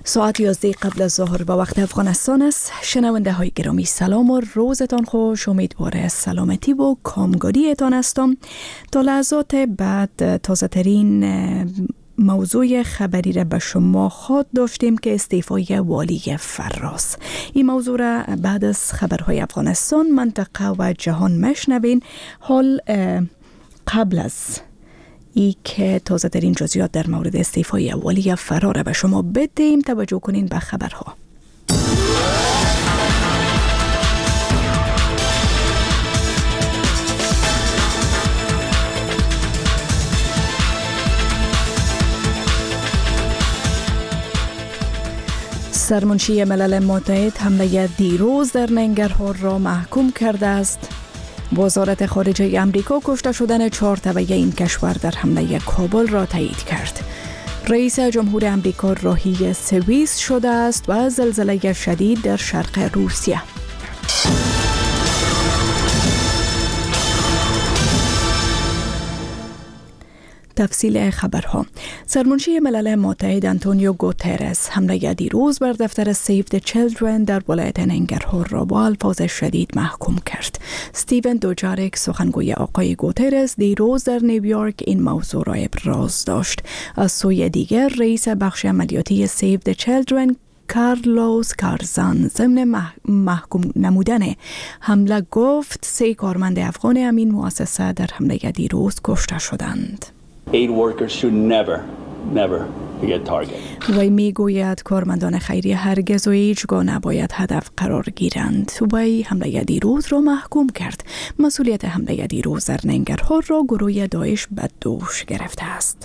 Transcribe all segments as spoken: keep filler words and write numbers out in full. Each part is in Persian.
ساعت یازده قبل از ظهر به وقت افغانستان است. شنونده های گرامی سلام و روزتان خوش. امیدوار سلامتی و کامگاری تان هستم. تا لحظات بعد تازه ترین موضوع خبری را به شما خواهد داشتیم که استعفای والی فراس. این موضوع را بعد از خبرهای افغانستان، منطقه و جهان مشنوین. حال قبل از ای که تازه در این جزئیات در مورد استعفای والی فرار را به شما بدهیم، توجه کنین به خبرها. سرمنشی ملل متحد حمله دیروز در ننگرهار را محکوم کرده است. وزارت خارجه امریکا کشته شدن چهار تبعه این کشور در حمله کابل را تایید کرد. رئیس جمهور امریکا راهی سوئیس شده است و زلزله شدید در شرق روسیه. تفصیل خبرها. سرمنشی ملل متحد آنتونیو گوترس حمله دیروز بر دفتر سیو د چیلدرن در ولایت ننگرهار را با الفاظ شدید محکوم کرد. استیون دوجاریک، سخنگوی آقای گوترس، دیروز در نیویورک این موضوع را ابراز داشت. از سوی دیگر رئیس بخش عملیاتی سیو د چیلدرن کارلوس کارزان ضمن محکوم نمودن حمله گفت سه کارمند افغان همین مؤسسه در حمله دیروز کشته شدند. Aid workers should never, never get targeted. وی می گوید کارمندان خیریه هرگز و هیچگاه نباید هدف قرار گیرند. وی حمله دیروز را محکوم کرد. مسئولیت حمله دیروز در ننگرهار را گروه داعش به دوش گرفته است.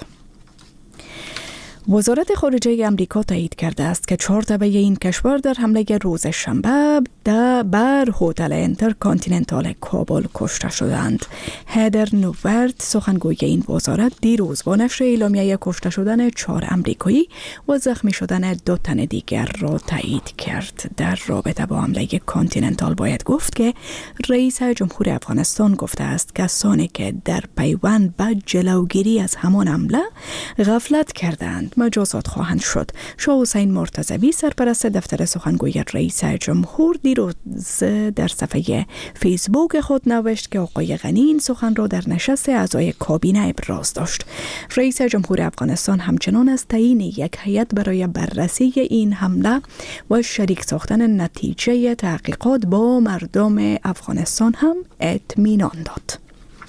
وزارت خارجه امریکا تایید کرده است که چهار تبعه این کشور در حمله روز شنبه بر هتل انترکانتیننتال کابل کشته شدند. هدر نوورد، سخنگوی این وزارت، دیروز با نشر اعلامیه کشته شدن چهار امریکایی و زخمی شدن دو تن دیگر را تایید کرد. در رابطه با حمله کانتیننتال باید گفت که رئیس جمهور افغانستان گفته است کسانی که در پیوند به جلوگیری از همان حمله غفلت کردند مجازات خواهند شد. شاه حسین مرتضوی، سرپرست دفتر سخنگوی رئیس جمهور، دیروز در صفحه فیسبوک خود نوشت که آقای غنی این سخن را در نشست اعضای کابینه ابراز داشت. رئیس جمهور افغانستان همچنان از تعیین یک هیئت برای بررسی این حمله و شریک ساختن نتیجه تحقیقات با مردم افغانستان هم اطمینان داد.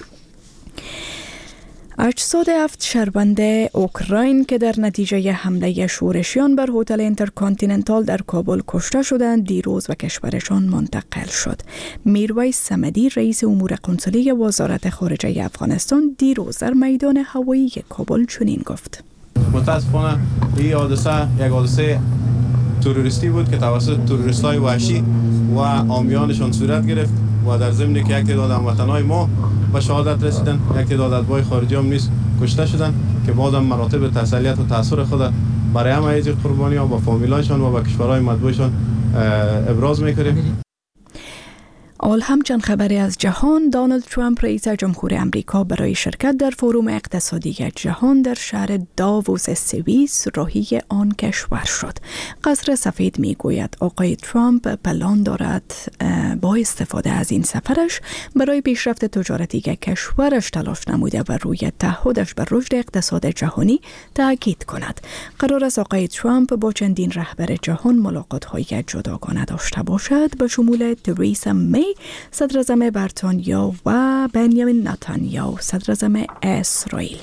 اجساد هفت شهروند اوکراین که در نتیجه حمله شورشیان بر هتل انترکانتیننتال در کابل کشته شدند دیروز و کشورشان منتقل شد. میرویس صمدی، رئیس امور قنصلی وزارت خارجه افغانستان، دیروز در میدان هوایی کابل چنین گفت: متاسفانه این حادثه یک حادثه تروریستی بود که توسط تروریست‌های وحشی و عامیانشان صورت گرفت و در ضمن که یک تعداد هموطنان ما به شهادت رسیدن، یک تعداد اتباع خارجی هم نیز کشته شدن که بعدم مراتب تسلیت و تأثیر خود برای همه از قربانیان و فامیلایشان و به کشورهای مطبوعشان ابراز می‌کنیم. آل همچنین خبری از جهان. دونالد ترامپ، رئیس جمهور امریکا، برای شرکت در فروم اقتصادی جهان در شهر داووس سوئیس راهی آن کشور شد. قصر سفید می گوید آقای ترامپ پلان دارد با استفاده از این سفرش برای پیشرفت تجارتی کشورش تلاش نموده و روی تعهدش بر رشد اقتصاد جهانی تاکید کند. قرار است آقای ترامپ با چندین رهبر جهان ملاقات‌های جداگانه داشته باشد، به شمول تریسا می، صدر اعظم بریتانیا، و بنیامین نتانیاهو، صدر اعظم اسرائیل.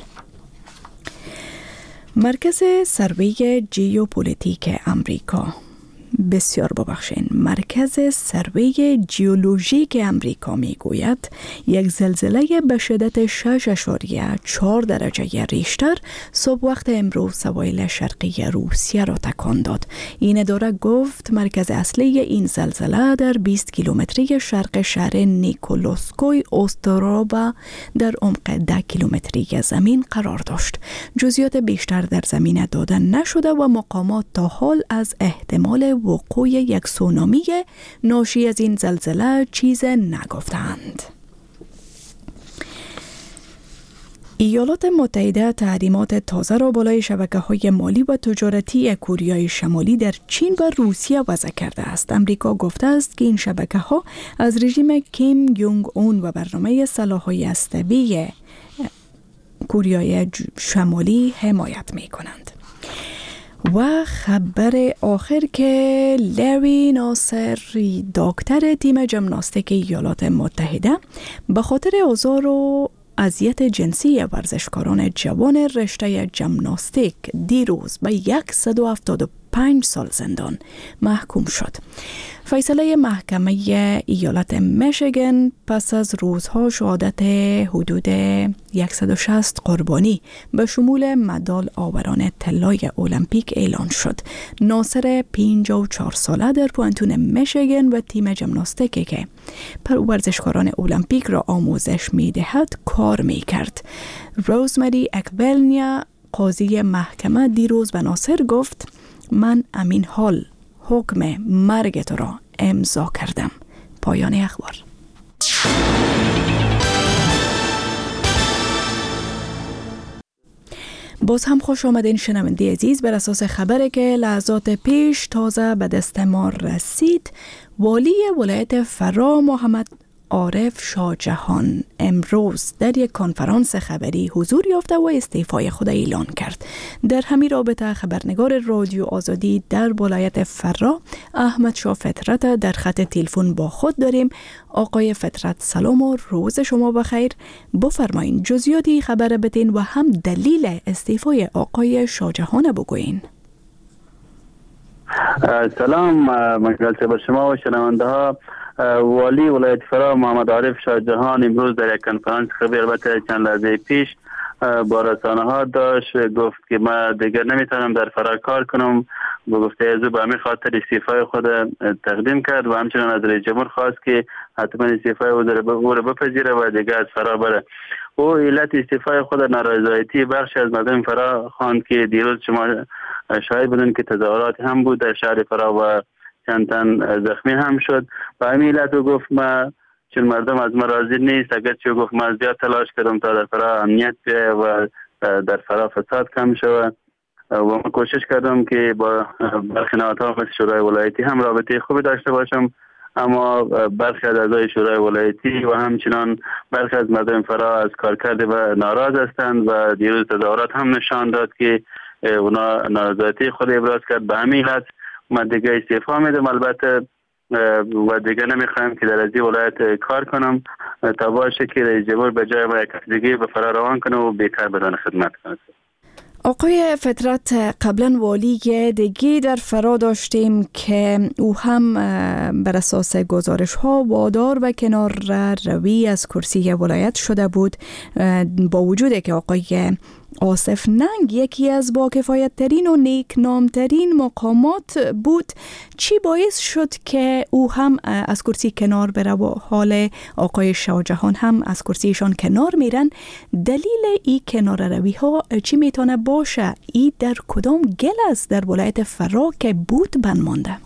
مرکز سروی ژئوپلیتیک امریکا بسیار ببخشین مرکز سروی ژئولوژیک امریکا میگوید یک زلزله به شدت شش اشاریه چهار درجه ریشتر صبح وقت امروز سواحل شرقی روسیه را تکان داد. این اداره گفت مرکز اصلی این زلزله در بیست کیلومتری شرق شهر نیکولسکوی اوستروبا در عمق ده کیلومتری زمین قرار داشت. جزئیات بیشتر در زمین داده نشده و مقامات تا حال از احتمال وقوع یک سونامی ناشی از این زلزله چیز نگفتند. ایالات متحده تحریمات تازه را بالای شبکه‌های مالی و تجارتی کوریای شمالی در چین و روسیه وضع کرده است. امریکا گفته است که این شبکه‌ها از رژیم کیم یونگ اون و برنامه سلاح‌های هسته‌ای کوریای شمالی حمایت می‌کنند. و خبر آخر که لری ناصر، دکتر تیم ژیمناستیک ایالات متحده، به خاطر آزار و اذیت جنسی ورزشکاران جوان رشته ژیمناستیک دیروز به صد و هفتاد و پنج سال زندان محکوم شد. فیصله محکمه ایالت میشیگن پس از روزها شهادت حدود صد و شصت قربانی به شمول مدال آوران طلای المپیک اعلان شد. ناصر پنجاه و چهار ساله در پوانتون میشیگن و تیم ژیمناستیکی که پر ورزشکاران المپیک را آموزش می‌دهد کار می‌کرد. روزمری اکبلنیا، قاضی محکمه، دیروز به ناصر گفت: من امین حال حکم مرگ تو را امضا کردم. پایان اخبار. باز هم خوش آمدین شنونده عزیز. بر اساس خبری که لحظات پیش تازه به دست ما رسید، والی ولایت فرا محمد عارف شاه جهان امروز در یک کنفرانس خبری حضور یافته و استعفای خود اعلان کرد. در همین رابطه خبرنگار رادیو آزادی در ولایت فرا احمد شاه فطرت در خط تلفن با خود داریم. آقای فطرت سلام و روز شما بخیر. بفرمایین جزئیاتی خبر بدین و هم دلیل استعفای آقای شاه جهان بگوین. سلام مجلس به شما و شنونده ها. والی ولایت فرا محمد عارف شاه جهان امروز در یک کنفرانس خبری البته چند لحظه پیش با رسانه ها داشت، گفت که ما دیگر نمیتونم در فرا کار کنم. به گفته از او به همین خاطر استعفای خود تقدیم کرد و همچنین از رئیس جمهور خواست که حتما استعفای او را بپذیره و دیگر از فرا بره. او علت استعفای خود نارضایتی بخشی از مردم فرا خواند که دیروز شما شاهد بودن که تظاهرات هم بود در شهر فرا و چند تن زخمی هم شد. و همین علت او گفت ما چون مردم از ما راضی نیست، اگر چه گفت ما زیاد تلاش کردم تا در فرا امنیت بیایه و در فرا فساد کم شود و من کوشش کردم که با برخی نهادها مثل شورای ولایتی هم رابطه خوبی داشته باشم، اما برخی از اعضای شورای ولایتی و همچنان برخی از مردم فرا از کار کرده و ناراض هستند و دیروز تظاهرات هم نشان داد که اونا نارضایتی خود ابراز کرد. به همین علت من دیگه استعفا میدم البته و دیگه نمیخوایم که در از این ولایت کار کنم تا باشه که رئیس جمهور به جای ما یک دیگه به فرا روان کنه و بیکار بدن خدمت کنه. آقای فطرت، قبلا والی دیگه در فرا داشتیم که او هم بر اساس گزارش ها وادار و کنار روی از کرسی ولایت شده بود، با وجود که آقای آصف ننگ یکی از با کفایت ترین و نیک نام ترین مقامات بود. چی باعث شد که او هم از کرسی کنار بره و حال آقای شاه جهان هم از کرسیشان کنار میرن؟ دلیل ای کنار روی ها چی میتونه باشه؟ ای در کدام گل است در ولایت فرا که بود بنمانده؟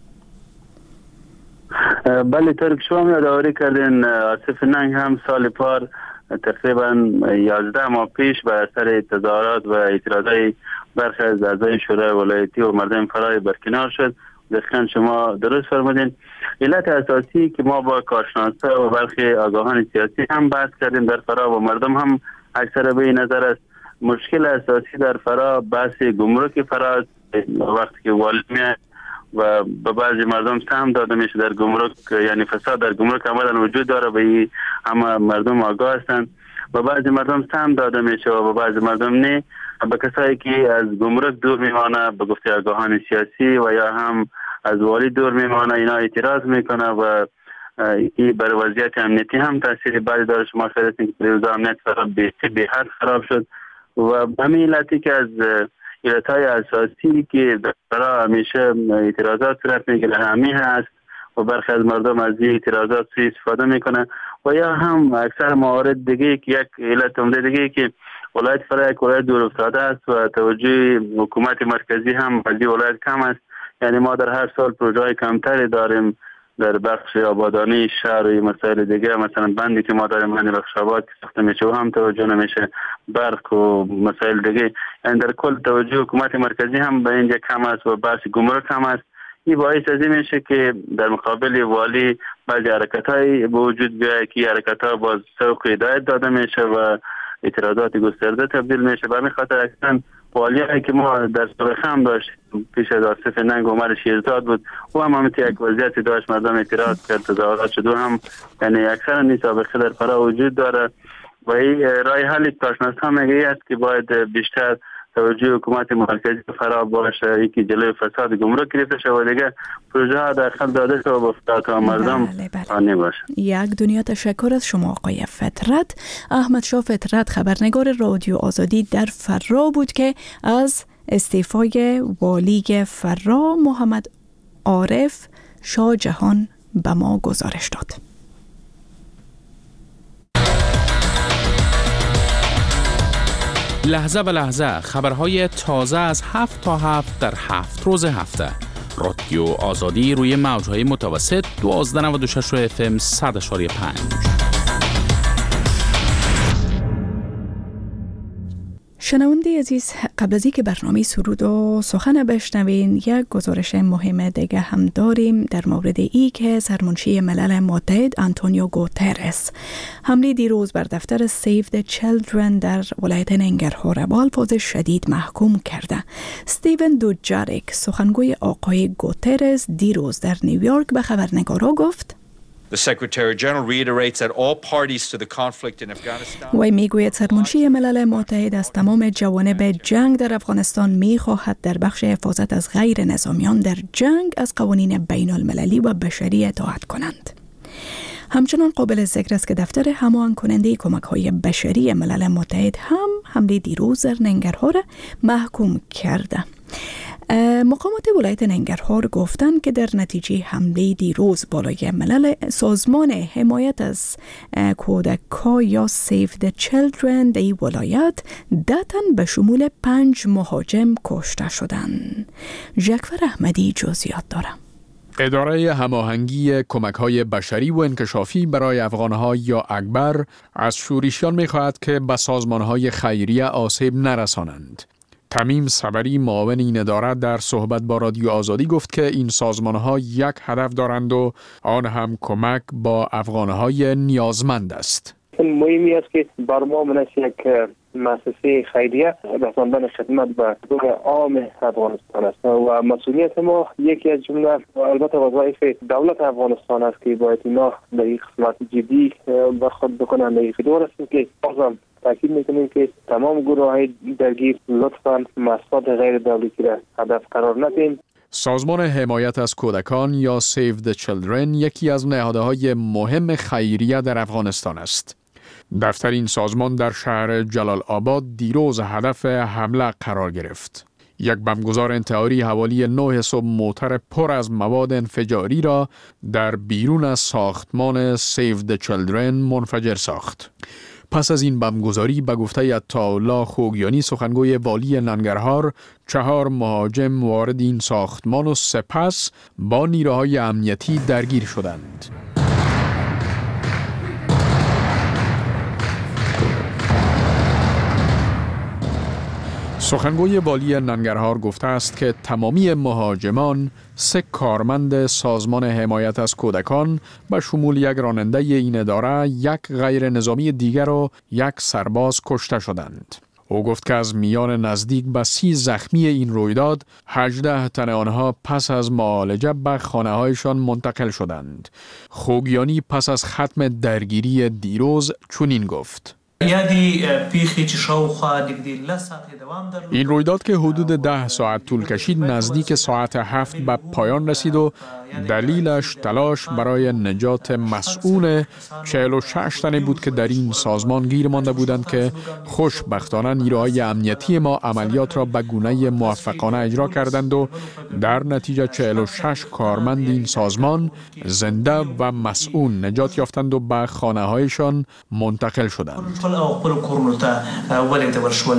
بله، طور که شما یادآوری کردین، آصف ننگ هم سال پار تقریبا یازده ماه پیش به اثر تظاهرات و اعتراضات برخی از اعضای شورای ولایتی و مردم فرا برکنار شد. دقیقاً شما درست فرمودین. علت اساسی که ما با کارشناسا و برخی آگاهان سیاسی هم بحث کردیم در فرا و مردم هم اکثر به این نظر است، مشکل اساسی در فرا بحث گمرک فرا است. وقتی که والی میاد و به بعضی مردم سهم داده میشه در گمرک، یعنی فساد در گمرک عملا وجود داره، به همه مردم آگاه هستند و بعضی مردم سهم داده میشه و به بعضی مردم نه. به کسایی که از گمرک دور میمانه به گفته آگاهان سیاسی و یا هم از والی دور میمانه، اینا اعتراض میکنه و این بر وضعیت امنیتی هم تاثیر بعدی داره. شما شاید این که روزا امنیت فرا به حد خراب شد و همین علتی که از علتهای اساسی که برای همیشه اعتراضات صورت میگیره همین هست و برخی از مردم از این اعتراضات سوء استفاده میکنه و یا هم اکثر موارد دیگه که یک علت عمده دیگه که ولایت فرا یک ولایت دور افتاده است و توجه حکومت مرکزی هم از این ولایت کم است. یعنی ما در هر سال پروژه های کمتری داریم در بخش آبادانی شهر و مسائل دیگه، مثلا بندی که ما داریم بند بخشاباد که ساخته میشه و هم توجه نمیشه، برق و مسائل دیگه. یعنی در کل توجه حکومت مرکزی هم به اینجا کم است و بحث گمرک هم است. این باعث از این میشه که در مقابل والی بعضی حرکت‌های به وجود بیاید که حرکت‌ها باز سوق هدایت داده میشه و اعتراضات گسترده تبدیل میشه. به همین خاطر اصلا والیایی که ما در سابقه هم داشت پیش از آصف ننگ عمر شیرزاد بود و هم هم یک وضعیتی داشت، مردم اعتراض کرد، تظاهرات شد و هم یعنی اکثر این سابقه در فرا وجود داره و این رای حلی کارشناسان میگه است که باید بیشتر توجه حکومت مرکزی فرا باشه، یکی جلوی فساد گمرک گرفته شه و دیگه پروژه ها داخل داده شه و با فساد مردم آنی باشه. یک دنیا تشکر از شما آقای فطرت. احمد شاه فطرت خبرنگار رادیو آزادی در فرا بود که از استعفای والی فرا محمد عارف شاه جهان به ما گزارش داد. لحظه به لحظه خبرهای تازه از هفت تا هفت در هفت روز هفته. رادیو آزادی روی موجهای متوسط دوازده و نود و شش اف ام صد و پنج. شنونده عزیز، قبل از اینکه برنامه سرود و سخن بشنوین، یک گزارش مهم دیگه هم داریم در مورد ای که سرمنشی ملل متحد آنتونیو گوترس حمله دیروز بر دفتر سیو د چیلدرن در ولایت ننگرهار با الفاظ شدید محکوم کرده. استیون دوجاریک سخنگوی آقای گوترس دیروز در نیویورک به خبرنگارا گفت: The Secretary General reiterates that all parties to the conflict in Afghanistan. وی میگوید سرمنشی ملل متحد از تمام جوانب جنگ در افغانستان میخواهد در بخش حفاظت از غیر نظامیان در جنگ از قوانین بین المللی و بشری اطاعت کنند. همچنان قابل ذکر است که دفتر هماهنگ کننده کمک های بشری ملل متحد هم حمله دیروز در ننگرهار محکوم کرده. مقامات ولایت ننگرهار گفتند که در نتیجه حمله دیروز بالای ملل سازمان حمایت از کودکان یا سیو د چیلدرن در این ولایت ده تن به شمول پنج مهاجم کشته شدند. ژکفر احمدی جزئیات دارم. اداره هماهنگی کمک‌های بشری و انکشافی برای افغان‌ها یا اکبر از شورشیان می‌خواهد که به سازمان‌های خیریه آسیب نرسانند. تمیم صبری معاون این اداره در صحبت با رادیو آزادی گفت که این سازمان‌ها یک هدف دارند و آن هم کمک با افغان‌های نیازمند است. مهمی است که بر ما منش یک مؤسسه خیریه رساندن خدمت به حقوق عام افغانستان است و مسئولیت ما یکی از جمله البته وظایف دولت افغانستان است که باید اینا در این قسمت جدی برخورد بکنند. در خدمت است که بازم تاکید میکنیم که تمام گروه‌های درگیر لطفاً مصالح غیر دولتی را هدف قرار ندهیم. سازمان حمایت از کودکان یا سیو د چیلدرن یکی از نهادهای مهم خیریه در افغانستان است. دفتر این سازمان در شهر جلال آباد دیروز هدف حمله قرار گرفت. یک بمبگذار انتحاری حوالی نه صبح موتر پر از مواد انفجاری را در بیرون از ساختمان سیو د چیلدرن منفجر ساخت. پس از این بمبگذاری به گفته عطاالله خوگیانی سخنگوی والی ننگرهار، چهار مهاجم وارد این ساختمان و سپس با نیروهای امنیتی درگیر شدند. سخنگوی والی ننگرهار گفته است که تمامی مهاجمان سه کارمند سازمان حمایت از کودکان به شمول یک راننده این اداره، یک غیر نظامی دیگر و یک سرباز کشته شدند. او گفت که از میان نزدیک به سی زخمی این رویداد، هجده تن آنها پس از معالجه به خانه‌هایشان منتقل شدند. خوگیانی پس از ختم درگیری دیروز چنین گفت: این رویداد که حدود ده ساعت طول کشید نزدیک ساعت هفت به پایان رسید و دلیلش تلاش برای نجات مسئول چهل و شش تنی بود که در این سازمان گیر مانده بودند که خوشبختانه نیروهای امنیتی ما عملیات را به گونه موفقانه اجرا کردند و در نتیجه چهل و شش کارمند این سازمان زنده و مسئول نجات یافتند و به خانه‌هایشان منتقل شدند.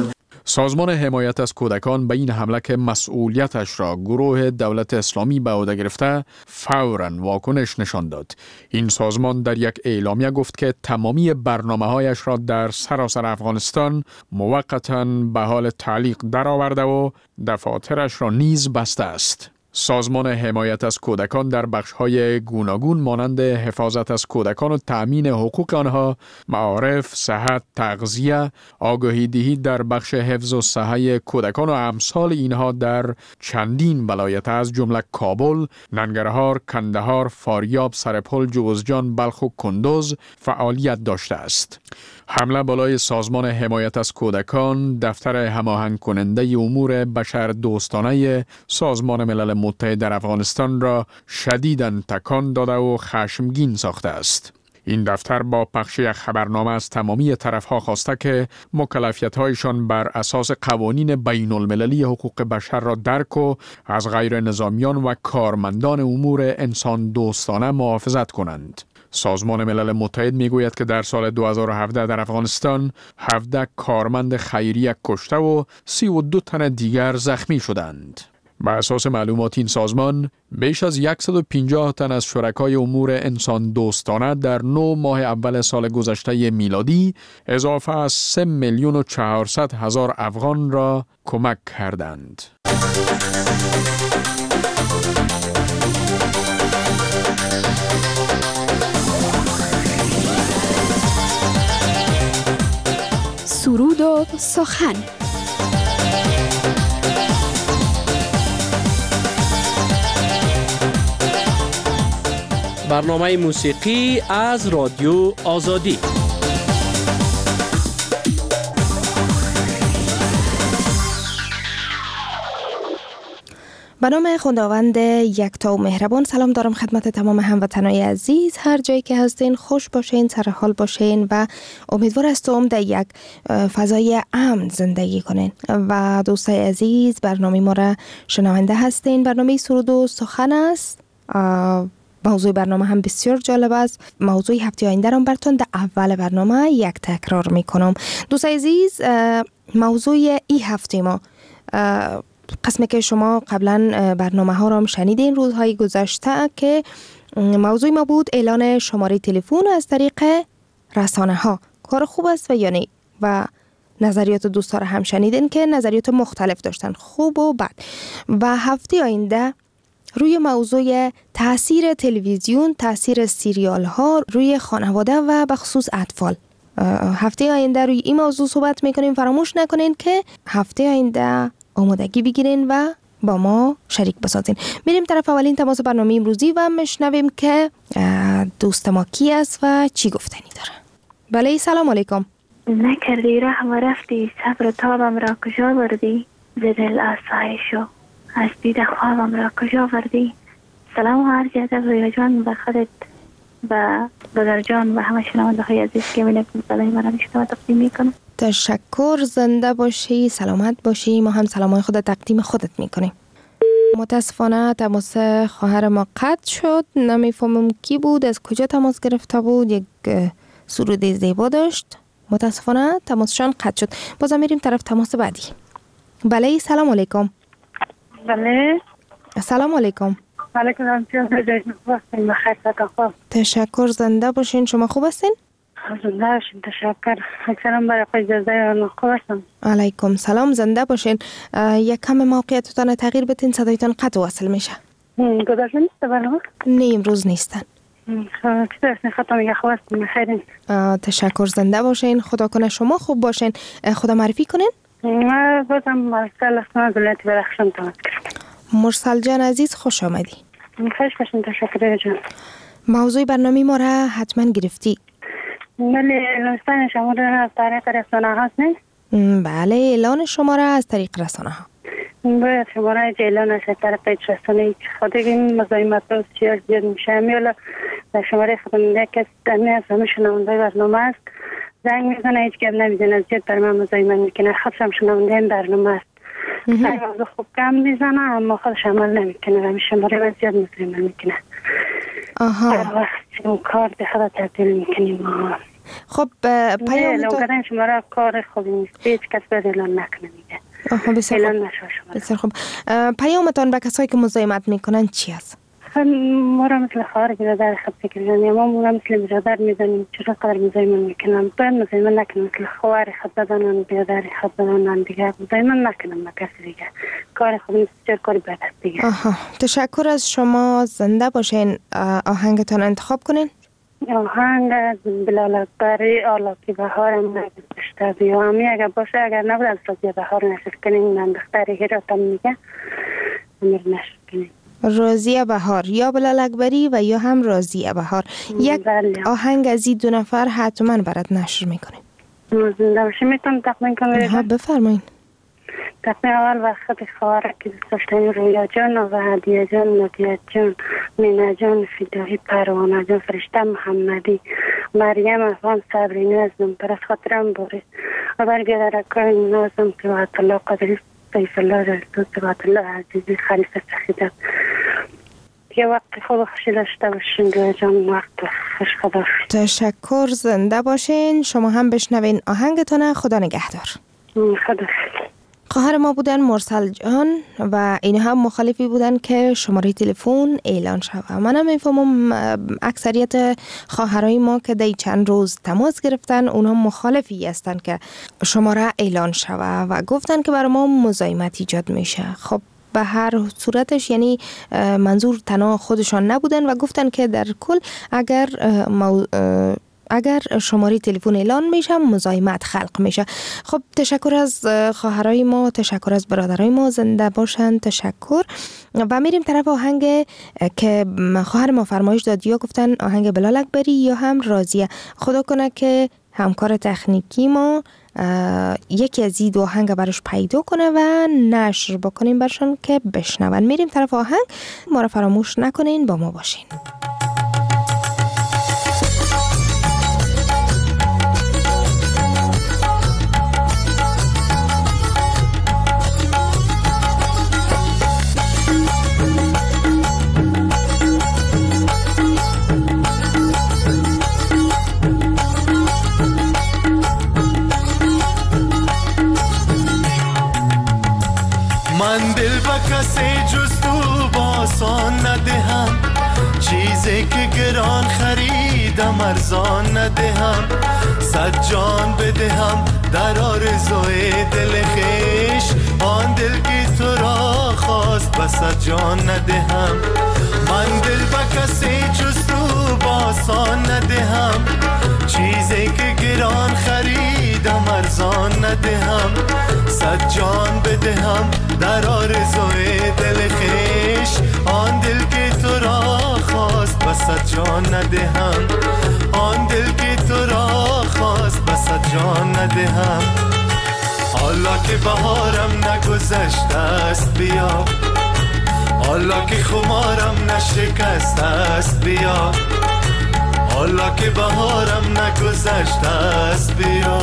سازمان حمایت از کودکان به این حمله که مسئولیتش را گروه دولت اسلامی به عهده گرفته فوراً واکنش نشان داد. این سازمان در یک اعلامیه گفت که تمامی برنامه‌هایش را در سراسر افغانستان موقتاً به حال تعلیق درآورده و دفاترش را نیز بسته است. سازمان حمایت از کودکان در بخش‌های گوناگون مانند حفاظت از کودکان و تأمین حقوق آنها، معارف، صحت، تغذیه، آگاهی دهی در بخش حفظ و صحه کودکان و امثال اینها در چندین ولایت از جمله کابل، ننگرهار، کندهار، فاریاب، سرپل، جوزجان، بلخ و کندوز فعالیت داشته است. حمله بالای سازمان حمایت از کودکان دفتر هماهنگ کننده امور بشر دوستانه سازمان ملل متحد در افغانستان را شدیداً تکان داده و خشمگین ساخته است. این دفتر با پخش یک خبرنامه از تمامی طرفها خواسته که مکلفیت‌هایشان بر اساس قوانین بین المللی حقوق بشر را درک و از غیر نظامیان و کارمندان امور انسان دوستانه محافظت کنند. سازمان ملل متحد میگوید که در سال دو هزار و هفده در افغانستان هفده کارمند خیریه کشته و سی و دو تن دیگر زخمی شدند. به اساس معلومات این سازمان، بیش از صد و پنجاه تن از شرکای امور انسان دوستانه در نه ماه اول سال گذشته میلادی اضافه از سه میلیون و چهارصد هزار افغان را کمک کردند. سرود و سخن. برنامه موسیقی از رادیو آزادی. به نام خداوند یکتا و مهربان سلام دارم خدمت تمام هموطنان عزیز. هر جایی که هستین خوش باشین، سر حال باشین و امیدوار هستم در یک فضای امن زندگی کنین. و دوستای عزیز، برنامه ما را شنونده هستین. برنامه سرود و سخن است. موضوع برنامه هم بسیار جالب است. موضوع هفته آینده را براتون در اول برنامه یک تکرار میکنم. دوستای عزیز، موضوع این هفته ما قسمی که شما قبلا برنامه ها را هم شنیدین روزهای گذشته که موضوع ما بود اعلان شماره تلفن از طریق رسانه ها. کار خوب است و یا نه؟ و نظریات دوستا را هم شنیدین که نظریات مختلف داشتن، خوب و بد. و هفته آینده روی موضوع تاثیر تلویزیون، تاثیر سریال ها روی خانواده و بخصوص اطفال، هفته آینده روی این موضوع صحبت میکنیم. فراموش نکنین که هفته آینده آمادگی بگیرین و با ما شریک بسازین. میریم طرف اولین تماس برنامه امروزی و میشنویم که دوست ما کی است و چی گفتنی داره. بله، سلام علیکم. نکردی رحم و رفتی، صبر تابم را کجا بردی، ز دل آسایشو از دید خوابم را کجا بردی. سلام و عرض ادب رویا جان و خودت و بدر جان و همه شنونده های عزیز که می‌بینید سلام من را شما تقدیم میکنم. تشکر، زنده باشی، سلامت باشی. ما هم سلامای خود تقدیم خودت میکنیم. متاسفانه تماس خواهر ما قطع شد. نمیفهمم کی بود، از کجا تماس گرفته بود. یک سرود زیبا داشت. متاسفانه تماسشان قطع شد. بازم میریم طرف تماس بعدی. بله، سلام علیکم. بله، سلام علیکم. علیکم السلام. تشکر، زنده باشین. شما خوب هستین؟ زنده باشین، تشکر. سلام برای اجازه خوب هستم. علیکم سلام، زنده باشین. یک کم موقعیتتان تغییر بتین، صدایتان قطع وصل میشه. گذاشته نیست برنامه؟ نه، امروز نیستن. خب چطور هستین؟ خودتان میگه خوب هستین؟ بخیرین؟ تشکر، زنده باشین. خدا کنه شما خوب باشین. خدا معرفی کنین. ما بازم مرسل هستم، ولایت بدخشان تماس گرفتم. مرسل جان عزیز، خوش آمدی. خوش باشین، تشکر جان. موضوع برنامه ما را حتما گرفتی. بله، اعلان شما را از طریق رسانه هاست نه؟ بله، اعلان شما را از طریق رسانه ها. باید شما را اعلان از طریق رسانه خود این مزاحمت و سیاست زیاد میشه. همیالا در شماره خودم یک دمی از همه شنونده برنامه است. زنگ میزنه، هیچ گپ نمیزنه، زیاد بر من مزاحمت میکنه. خودش هم شنونده این برنامه است. موضوع خوب کم میزنه اما خودش عمل نمیکنه. همیشه شماره من زیاد مزاحمت میکنه. آها. هر وقت اون کار به خدا تبدیل میکنیم ما. خب پیام تو شما را کار خوبی نیست، هیچ کس باید اعلان نکنه. آها بسیار اعلان خوب. نشه شماره. بسیار خوب. پیامتان به کسایی که مزاحمت میکنن چی است؟ ما را مثل خواهر برادر خود بگیرن یا ما را مثل برادر میدانیم چرا قدر مزایمن میکنن باید مزایمن نکنم مثل خواهر خود بدانن برادر خود بدانن دیگه مزایمن نکنم با کسی دیگه کار خود بسیار کاری بد است دیگه. آها تشکر از شما. زنده باشین. آهنگتان انتخاب کنین. آهنگ بلال اکبری آلاکی بهارم نگذشته بیامی اگر باشه اگر نبود از رادیو بهار نشر کنین من دختری هراتم میگه امیر نشر کنین. راضیه بهار یا بلال اکبری و یا هم راضیه بهار. یک بله. آهنگ از این دو نفر حتما برات نشر میکنیم. زنده باشی میتونم تقدیم کنم؟ ها بفرمایید. تقدیم اول وقت خواهر که دوست داشتنی رویا جان و هدیه جان نادیه جان مینا جان فدایی پروانه جان فرشته محمدی مریم افغان صبری نازم پر از خاطرم باری و بر بیادرکای نازم سبحت الله قدری سیف الله رسول سبحت الله عزیزی خلیفه سخیدت یه وقت خوب خوشی داشته باشین رویا جان. وقت خوش خدا. تشکر. زنده باشین. شما هم بشنوین آهنگتان. خدا نگهدار. خدا. خواهر ما بودن مرسل جان و این هم مخالفی بودن که شماره تلفن اعلان شود. من هم میفهمم اکثریت خواهرای ما که دی چند روز تماس گرفتن اونها مخالفی هستن که شماره اعلان شود و گفتن که برای ما مزاحمت ایجاد میشه. خب به هر صورتش یعنی منظور تنها خودشان نبودن و گفتن که در کل اگر مو... اگر شماره تلفن اعلان میشه مزاحمت خلق میشه. خب تشکر از خواهرای ما، تشکر از برادرای ما. زنده باشن. تشکر. و میریم طرف آهنگ که خواهر ما فرمایش داد یا گفتن آهنگ بلال اکبری یا هم راضیه. خدا کنه که همکار تکنیکی ما یکی از این دو آهنگ براش پیدا کنه و نشر بکنیم برشان که بشنون. میریم طرف آهنگ. ما را فراموش نکنین، با ما باشین. من دل به کسی جز تو باسان ندهم، چیزی که گران خریدم ارزان ندهم. صد جان بدهم در آرزوی دل خویش، آن دل که تو را خواست به صد جان ندهم. من دل به کسی جز تو باسان ندهم، چیزی که گران خریدم ارزان ندهم. صد جان بدهم در آرزوی دل خویش، آن دل که تو را خواست به صد جان ندهم. آن دل که تو را خواست به صد جان ندهم. حالا که بهارم نگذشته است بیا، حالا که خمارم نشکسته است بیا، حالا که بهارم نگذشته است بیا.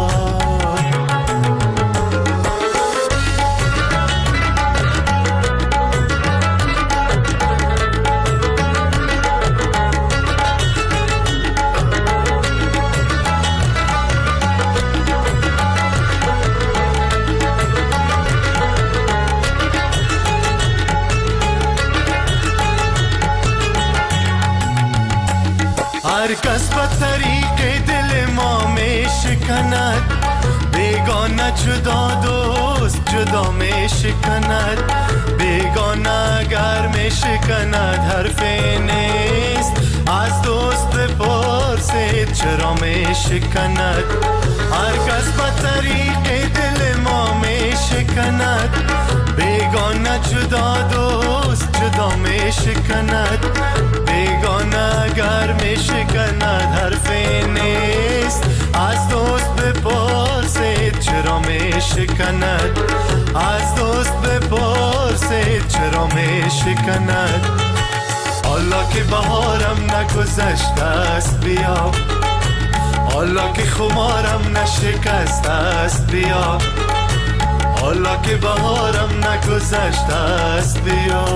هر کس به طریق دل ما می شکند، بیگانه جدا دوست جدا می شکند. بیگانه اگر می شکند حرفی نیست، از دوست بپرسید چرا می شکند. هر کس به طریق دل ما می شکند، بیگانه جدا دوست جدا می شکند. بیگانه اگر می شکند حرفی نیست، از دوست بپرسید چرا می شکند. از دوست بپرسید چرا می شکند. حالا که بهارم نگذشته است بیا، حالا که خمارم نشکسته است بیا، حالا که بهارم نگذشته است بیا.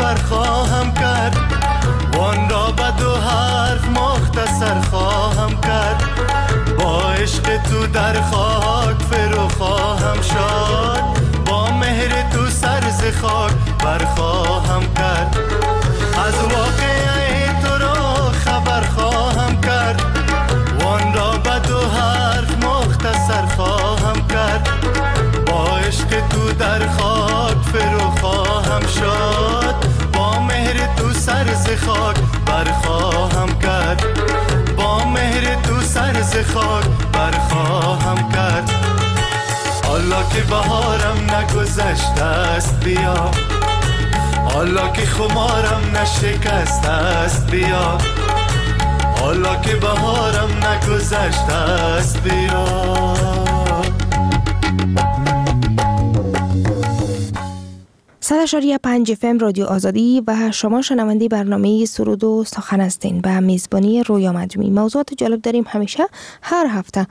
خبر خواهم کرد، وان را به دو حرف مختصر خواهم کرد. با عشق تو در خاک فرو خواهم شد، با مهر تو سر ز خاک بر خواهم کرد. از واقعه تو را خبر خواهم کرد، وان را به دو حرف مختصر خواهم کرد. با عشق تو در خاک فرو خواهم شد، با مهر تو سر ز خاک بر خواهم کرد. با مهر تو سر ز خاک بر خواهم کرد. حالا که بهارم نگذشته است بیا، حالا که خمارم نشکسته است بیا، حالا که بهارم نگذشته است بیا. صد اشاری پنج اف ام رادیو آزادی و شما شنونده برنامه سرود و سخن هستین به میزبانی رویا مجموعی. موضوعات جالب داریم، همیشه هر هفته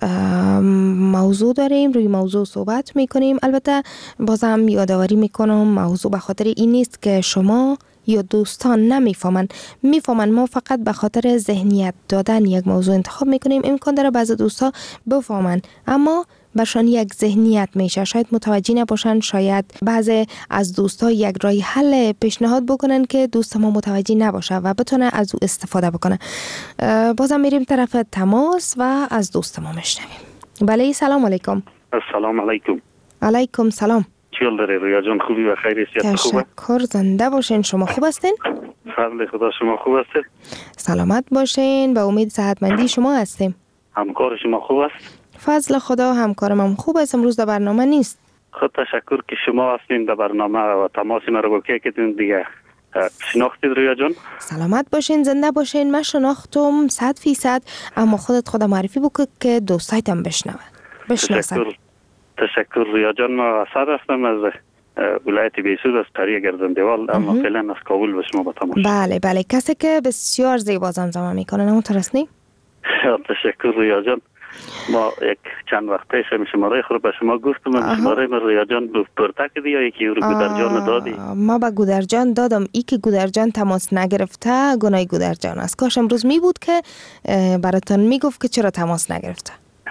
موضوع داریم، روی موضوع صحبت میکنیم. البته بازم یادآوری میکنم موضوع به خاطر این نیست که شما یا دوستان نمیفهمن، میفهمن. ما فقط به خاطر ذهنیت دادن یک موضوع انتخاب میکنیم. امکان داره بعضی دوستا بفهمن اما برشان یک ذهنیت میشه، شاید متوجه نباشن، شاید بعضی از دوستا یک راه حل پیشنهاد بکنن که دوست ما متوجه نباشه و بتونه از او استفاده بکنه. بازم میریم طرف تماس و از دوست ما میشنویم. بله، سلام علیکم. السلام علیکم. علیکم سلام. چیل داری رویا جان؟ خوبی و خیریت خوبه؟ تشکر، زنده باشین. شما خوب هستین؟ فضل خدا، شما خوب هستید؟ سلامت باشین، به امید صحتمندی شما هستیم. همکار شما خوب است؟ فضل خدا، همکارم هم خوب است. امروز در برنامه نیست. خود تشکر که شما هستین در برنامه و تماس ما رو با که دیگه شناختید رویا جان. سلامت باشین، زنده باشین. من شناختم صد فیصد، اما خودت خود معرفی بکن که دوستایتم بشنوه بشناسن. تشکر تشکر رویا جان. ما اصاد هستم از ولایت بیسود از قریه گردندوال، اما فعلا از کابل به شما با تماس. بله بله، کسی که بسیار زیبا زمزمه میکنه، همونطور است نی؟ تشکر رویا جان. ما یک چند وقت پیش شماره خود به شما گفتم، شماره من رویا جان پرتک دی یا یکی رو گودرجان دادی؟ ما به گودرجان دادم. ای که گودرجان تماس نگرفته گناه گودرجان است. کاش امروز می بود که براتون میگفت که چرا تماس نگرفته.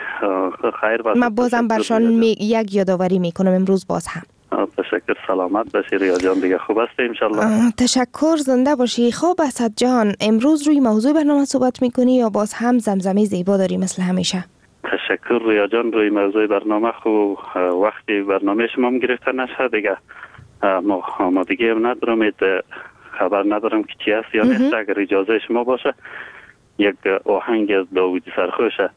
خیر باشه. من بازم برشان می... یک یادآوری میکنم امروز باز هم. تشکر، سلامت باشی رویا جان، دیگه خوب هستی انشالله؟ تشکر، زنده باشی. خب اسد جان، امروز روی موضوع برنامه صحبت میکنی یا باز هم زمزمه زیبا داری مثل همیشه؟ تشکر رویا جان. روی موضوع برنامه خب وقتی برنامه شما هم گرفته نشه دیگه، ما آمادگی هم ندارم، خبر ندارم که چی هست یا نیست. اگر اجازه شما باشه یک آهنگ از داوودی سرخوشه،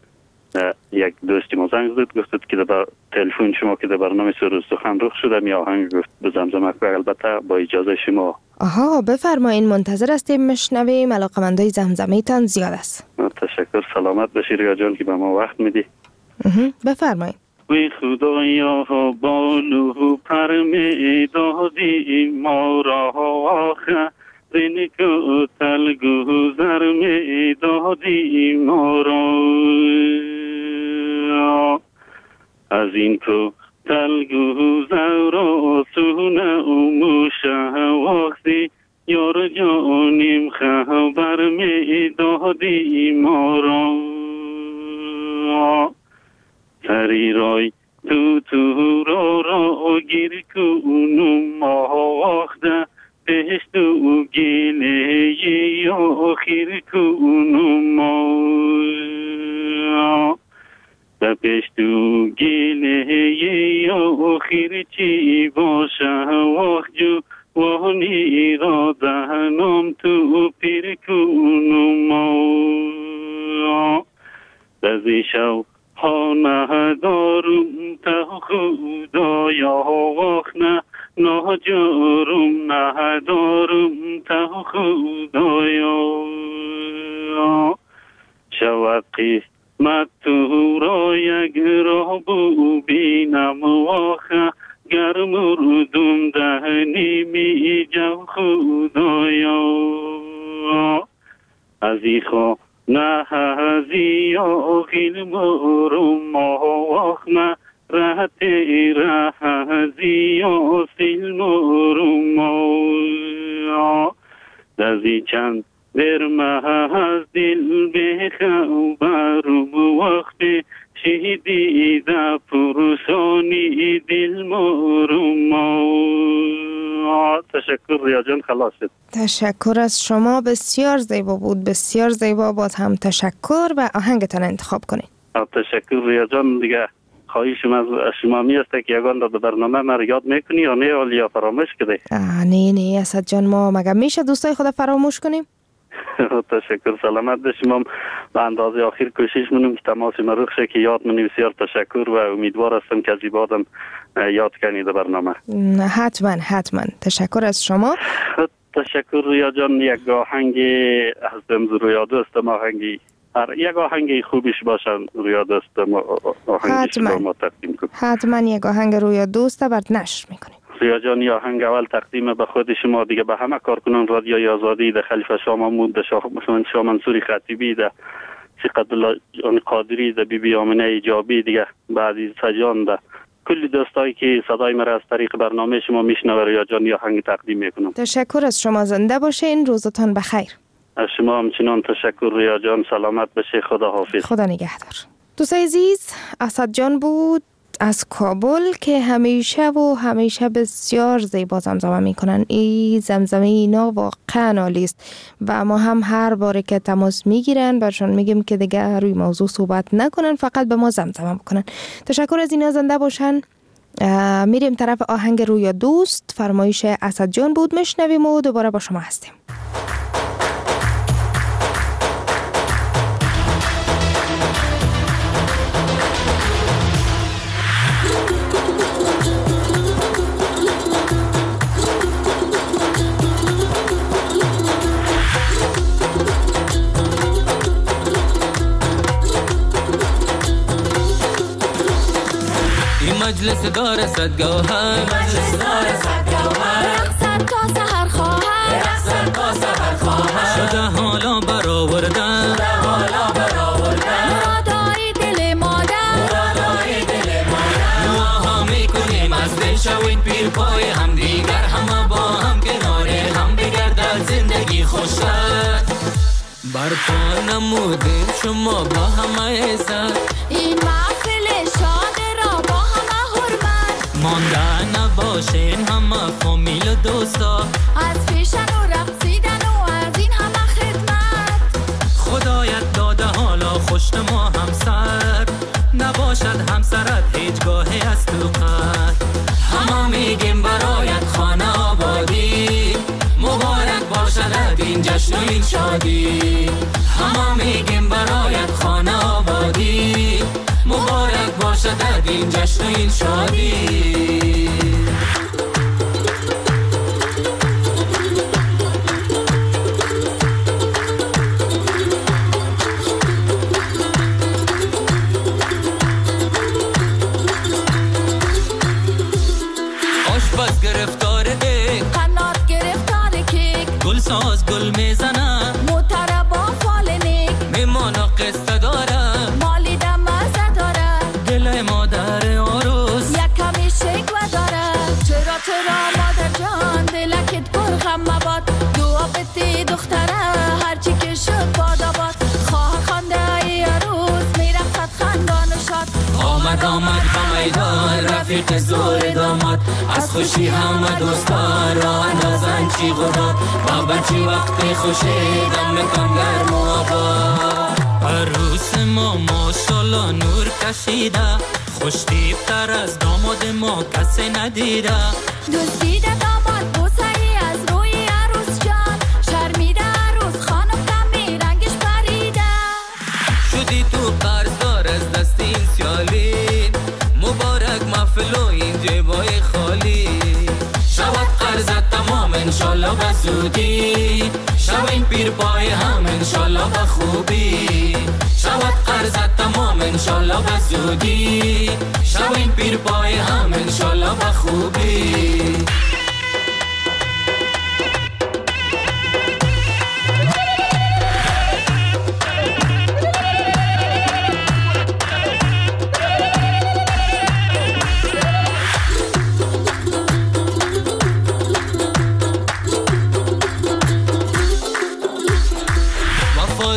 یک دوستی ما زنگ زد گفتید که در تلفن شما که در برنامه سرود سخن رخ شده، می آهنگ گفت به زمزمه کنم، البته با اجازه شما. آها، بفرمایین، منتظر هستیم مشنویم. علاقه‌مندای زمزمه تان زیاد است. تشکر، سلامت باشی رویا جان که به ما وقت میدی. بفرمایین. وی خدایا بالو پر می دادی ما را آخه، زینکو تل گذر می دادی ما را، از این کو تل گذر را سونه موشه وقتی یار جانیم خبر می دادی ما را، سری رای تو تو را را گیر کنم ماخده، پیش تو گیله یا خیر کنم ما، پیش تو گیله یا خیر چی باشه وقت جو وانی را دهنم تو پیر کنم ما، دزی شو ها ندارم تا خدایا وقت نه ناجارم ندارم تا خدایا، شود قسمت تو را یک را ببینم واخه، گر مردم دهنی می جو خدایا، از ای خواه نه هزی آخیل مرم آخمه، رهت رهزی آسیل مرم ها دزی چند برمه از دل بخوبر و وقتی چی دیده پرسانی دل مارما. تشکر ریا جان، خلاص شد. تشکر از شما، بسیار زیبا بود، بسیار زیبا. باز هم تشکر و آهنگتان انتخاب کنید. تشکر ریا جان. دیگه خواهشم از شما می است که یگان را به برنامه ما یاد میکنی یا نه یا فراموش کردی؟ نه نه اسد جان، ما مگه میشه دوستای خود فراموش کنیم؟ تشکر، سلامت باشیم. به اندازه آخر کوشش منم که تماس مروخ شه که یاد منیم. بسیار تشکر و امیدوار هستم که از این بعدم یاد کنید برنامه. حتما حتما. تشکر از شما. تشکر ریا جان. یک آهنگ از دمز رویا دوستم، آهنگی یک آهنگ خوبیش باشن رویا دوستم، آهنگش رو ما تقدیم کنیم. حتما یک آهنگ رویا دوست برد نشر میکنیم. ریا جان، یا آهنگ اول تقدیم به خود شما، دیگه به همه کارکنان رادیوی آزادی، ده خلیفه شاه محمود، ده شاه منصور خطیبی، ده سیقت الله قادری، ده بی بی آمنه ایجابی، دیگه بعدی سجان، ده کلی دوستایی که صدای مرا از طریق برنامه شما میشنوه، ریا جان یا آهنگ تقدیم میکنم. تشکر از شما، زنده باشین، روزتان بخیر. از شما همچنان تشکر ریا جان، سلامت بشه، خدا حافظ. خدا نگهدار. دوستای عزیز، اسد جان بود از کابل که همیشه و همیشه بسیار زیبا زمزمه میکنن. این زمزمه اینا واقعا عالی است و ما هم هر باره که تماس میگیرن برشان میگیم که دیگه روی موضوع صحبت نکنن، فقط به ما زمزمه بکنن. تشکر از اینا، زنده باشن. میریم طرف آهنگ رویا دوست، فرمایش اسد جان بود، میشنویم و دوباره با شما هستیم. مجلس دار صد گوهر، مجلس دار صد گوهر، رقصد تا سحر خواهر، رقصد تا سحر خواهر، شده حالا برآوردن، شده حالا برآوردن، مرادای دل مادر، مرادای دل مادر، دعاها میکنیم از دل شوید پیر پای هم دیگر، همه با هم کناره هم بگردد زندگی خوشتر. برپا نمودیم شما با همه سر، این محفل شاد را با همه حرمت، مانده نباشین همه فامیل و دوستا، از پیشن و رقصیدن و از این همه خدمت. خدایت داده حالا خوشت ما همسر، نباشد همسرت هیچگاهی از تو قد. همه میگیم برایت خانه آبادی، مبارک باشد این جشن و این شادی. همه میگیم برایت خانه آبادی، مبارک باشد این جشن و این شادی. آشپز گرفتار دیگ، قنات گرفتار کیک، گل ساز گل میزنه، موتر با فال نیک، میمانا قصه داره، مالی دم مزه داره، دل مادر آروز یک کمی شکوه داره. چرا چرا مادر جان دلکت پر غم مباد، دعا بتی دختره هرچی که شد باد آباد. خواه خانده ای عروس میرفت خندان و شاد، آمد آمد به میدان رفیق زور داماد، از خوشی همه دوستان را اندازن چی غداد. بابا چی وقتی خوشی دم میکن گرم و آباد. عروس ما ماشالله نور کشیده، خوش دیبتر از داماد ما کسی ندیده. دوست دیده داماد بوسه ای از روی عروس جان، شرمیده عروس خانم کمی رنگش پریده. شدی تو قرضدار از دست این سیالی، مبارک محفل و این جیبای خالی. شود قرضت تمام انشالله به زودی، شوین پیر پای هم انشالله به خوبی. شود قرضت تمام انشالله به زودی، شوین پیر پای هم انشالله به خوبی.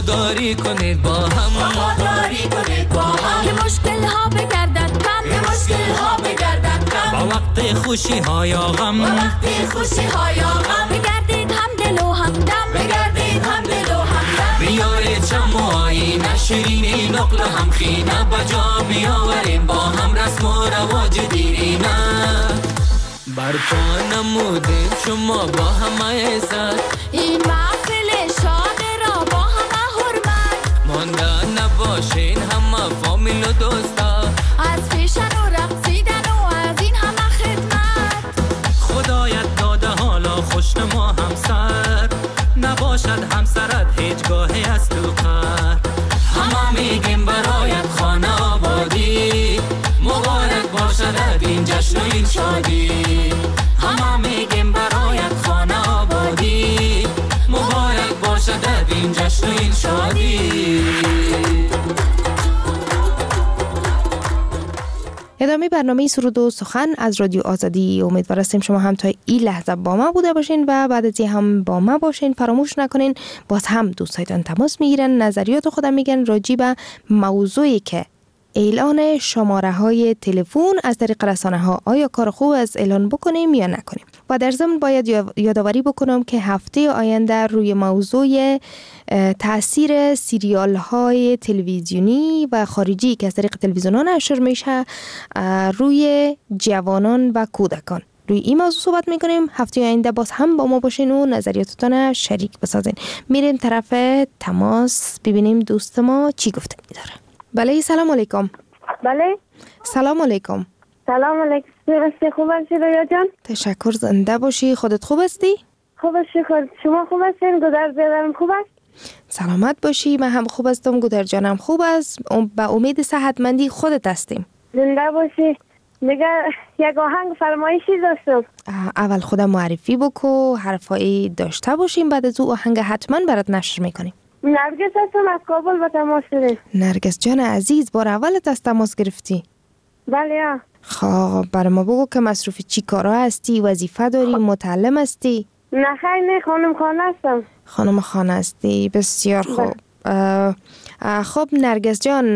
وفاداری کنید با هم، وفاداری کنید با هم، که مشکل ها بگردد کم، که مشکل ها بگردد کم، با وقت خوشی ها یا غم، با وقت خوشی ها یا غم، بگردید هم دل و هم دم، بگردید هم دل و هم دم، بیارید شم و آیین شیرینی نقل هم خینه بجا میآوریم با هم رسم و رواج دیرینه، برپا نمودیم شما با همه عزت، این محفل شاد را با همه حرمت، مانده نباشین همه فامیل و دوستا، از فیشن و رقصیدن و از این همه خدمت، خدایت داده حالا خوشنما همسر، نباشد همسرت هیچگاهی از تو قهر، همه میگیم برایت خانه آبادی، مبارک باشد این جشن و این شادی، همه میگیم برایت خانه آبادی، مبارک باشد این جشن و این شادی. ادامه برنامه سرود و سخن از رادیو آزادی. امیدوار هستیم شما هم تا این لحظه با ما بوده باشین و بعد از این هم با ما باشین. فراموش نکنین باز هم دوستایتان تماس میگیرن، نظریات خودم میگن راجع به موضوعی که اعلان شماره های تلفن از طریق رسانه ها، آیا کار خوب از اعلان بکنیم یا نکنیم. و در ضمن باید یادآوری بکنم که هفته آینده روی موضوع تاثیر سریال های تلویزیونی و خارجی که از طریق تلویزیونان نشر میشه روی جوانان و کودکان، روی این موضوع صحبت میکنیم. هفته آینده باز هم با ما باشین و نظریاتتون شریک بسازین. میریم طرف تماس ببینیم دوست ما چی گفته میداره. بله سلام علیکم. بله سلام علیکم. سلام علیکم. بسیار خوب هستی رویا جان؟ تشکر، زنده باشی. خودت خوب هستی؟ خوب هستی خود. شما خوب هستین؟ گودر زیادم خوب است؟ سلامت باشی. من هم خوب هستم، گودر جانم خوب است. با امید صحتمندی خودت هستیم. زنده باشی. دیگه یک آهنگ فرمایشی داشتم. اول خودم معرفی بکو، حرفایی داشته باشیم، بعد از او آهنگ حتما برات نشر میکنیم. نرگس هستم از کابل با تماس شدیم. نرگس جان عزیز، بار اولت از تماس گرفتی؟ بله یا. خب برای ما بگو که مصروف چی کارا هستی، وظیفه داری، متعلم هستی؟ نه خیلی نه، خانم خانه هستم. خانم خانه هستی، بسیار خوب. خب نرگس جان،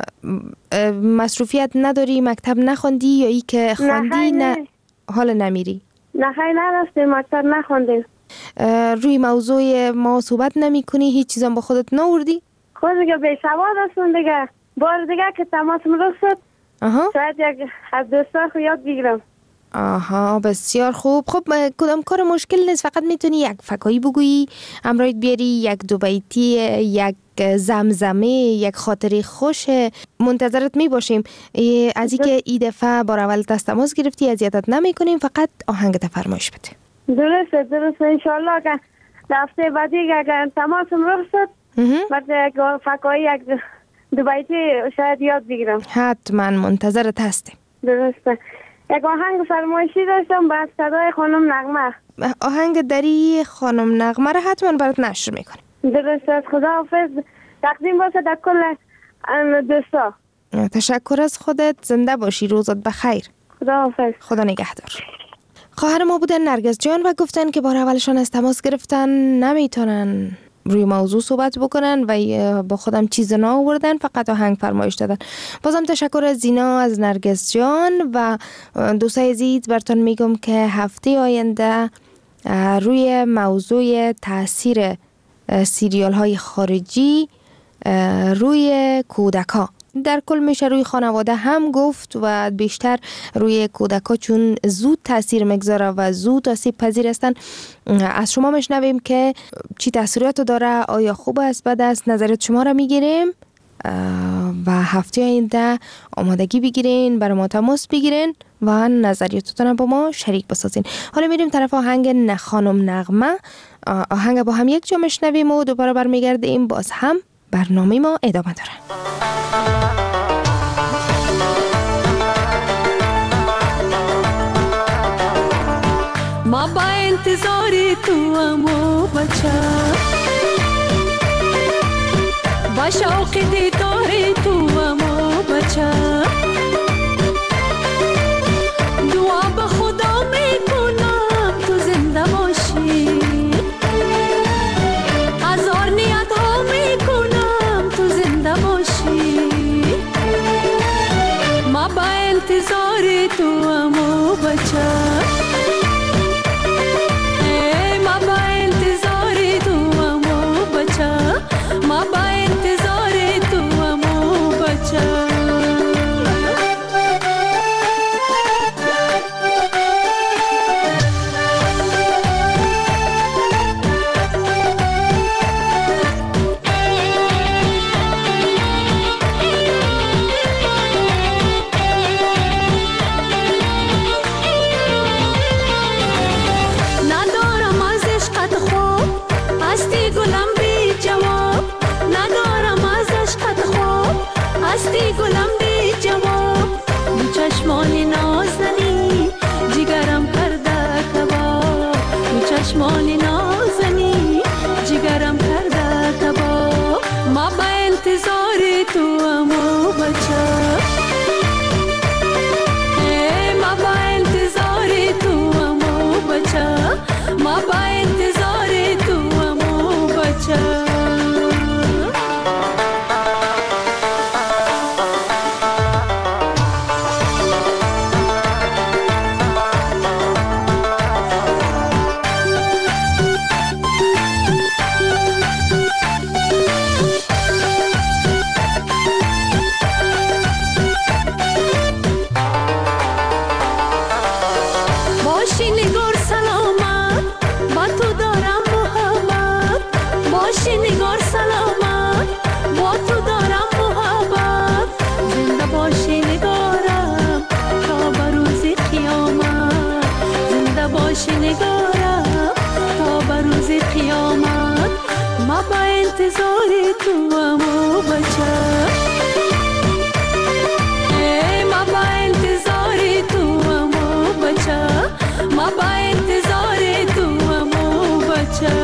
مصروفیت نداری، مکتب نخوندی یا ای که خواندی نه حال نمیری؟ نه خیلی نرفتیم، مکتب نخوندیم. روی موضوع ما صحبت نمی کنی؟ هیچ چیزم با خودت نوردی؟ خود دیگه بی سواد هستم دیگه. بار دیگه که تماسم رخصت شاید یک از دوستا خو یاد بگیرم. آها بسیار خوب. خب کدام کار مشکل نیست، فقط میتونی یک فکایی بگویی، امرایت بیاری یک دو بیتی، یک زمزمه، یک خاطری خوش. منتظرت می باشیم. از این که ای دفعه بار اول دست تماس گرفتی اذیتت نمی کنیم، فقط آهنگت فرمایش بده. درسته درسته انشالله که هفته بعدی اگر تماسم رخصت بعد یک فکایی یک دو بیتی شاید یاد بگیرم. حتما منتظرت هستیم. درسته. یک آهنگ فرمایشی داشتم با صدای خانم نغمه. آهنگ دری خانم نغمه را حتما برات نشر میکنیم. درسته. خدا حافظ. تقدیم باشه در کل دوستا. تشکر از خودت. زنده باشی. روزت بخیر. خدا حافظ. خدا نگهدار. خواهر ما بودن نرگس جان و گفتن که بار اولشان از تماس گرفتن نمیتونن روی موضوع صحبت بکنن و با خودم چیز نا آوردن، فقط آهنگ فرمایش دادن. بازم تشکر از زینا، از نرگس جان و دوستای عزیز. براتون میگم که هفته آینده روی موضوع تاثیر سریال های خارجی روی کودکا در کل میشه روی خانواده هم گفت و بیشتر روی کودکا چون زود تاثیر میگذاره و زود آسیب پذیر هستن. از شما میشنویم که چی تاثیرات داره، آیا خوب است بد است، نظرت شما را میگیریم و هفته آینده آمادگی بگیرین، برای ما تماس بگیرین و نظریاتتون با ما شریک بسازین. حالا میریم طرف آهنگ نه خانم نغمه. آهنگ با هم یک جا میشنویم و دوباره برمیگردیم، باز هم برنامه ما ادامه داره. ما با انتظاری تو امو بچه، با شوق دیداری تو امو بچه، دعا به خدا میکنم تو زنده باشی، هزار نیت ها میکنم بچه ما با انتظار تو امو بچه ما با انتظار تو امو بچه گلم بی جواب دو چشمان نازنی جگرم کرده کباب دو چشمان نازنی جگرم کرده کباب ما با انتظار تو امو بچه ما با انتظار تو امو بچه ما با انتظار تو امو بچه انتظار تو امو بچه ما با انتظار تو امو بچه ما با انتظار تو امو بچه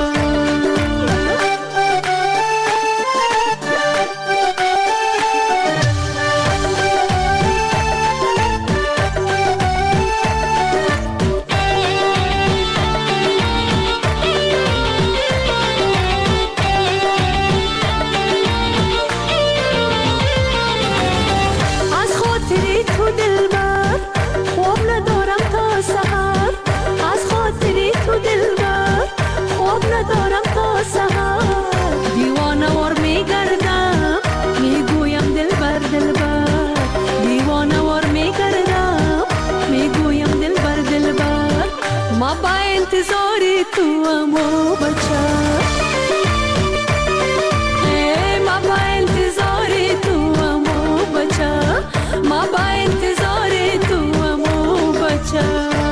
انتظار تو امو بچه ما با انتظار تو امو بچه ما با انتظار تو امو بچه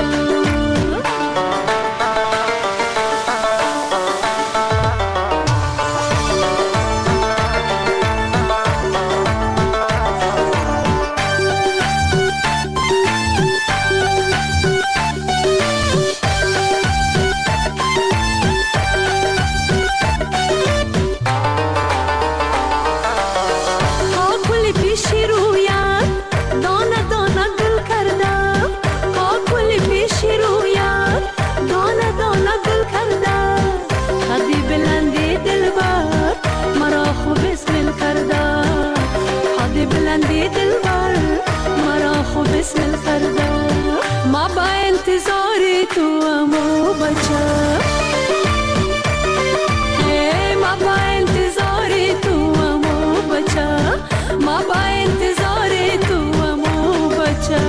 انتظار تو امو بچه ما با انتظار تو امو بچه ما با انتظار تو امو بچه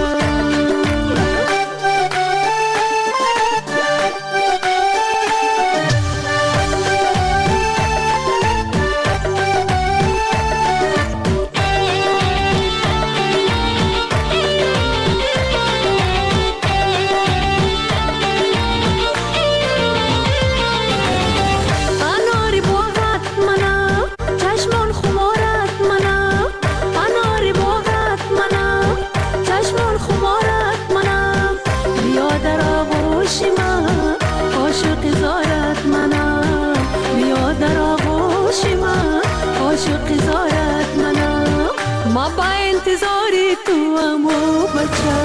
ما با انتظار تو امو بچه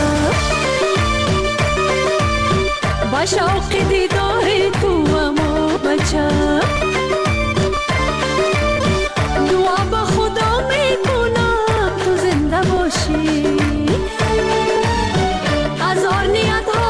با شوق دیدار تو امو بچه دعا با خدا میکنم تو زنده باشی هزار نیت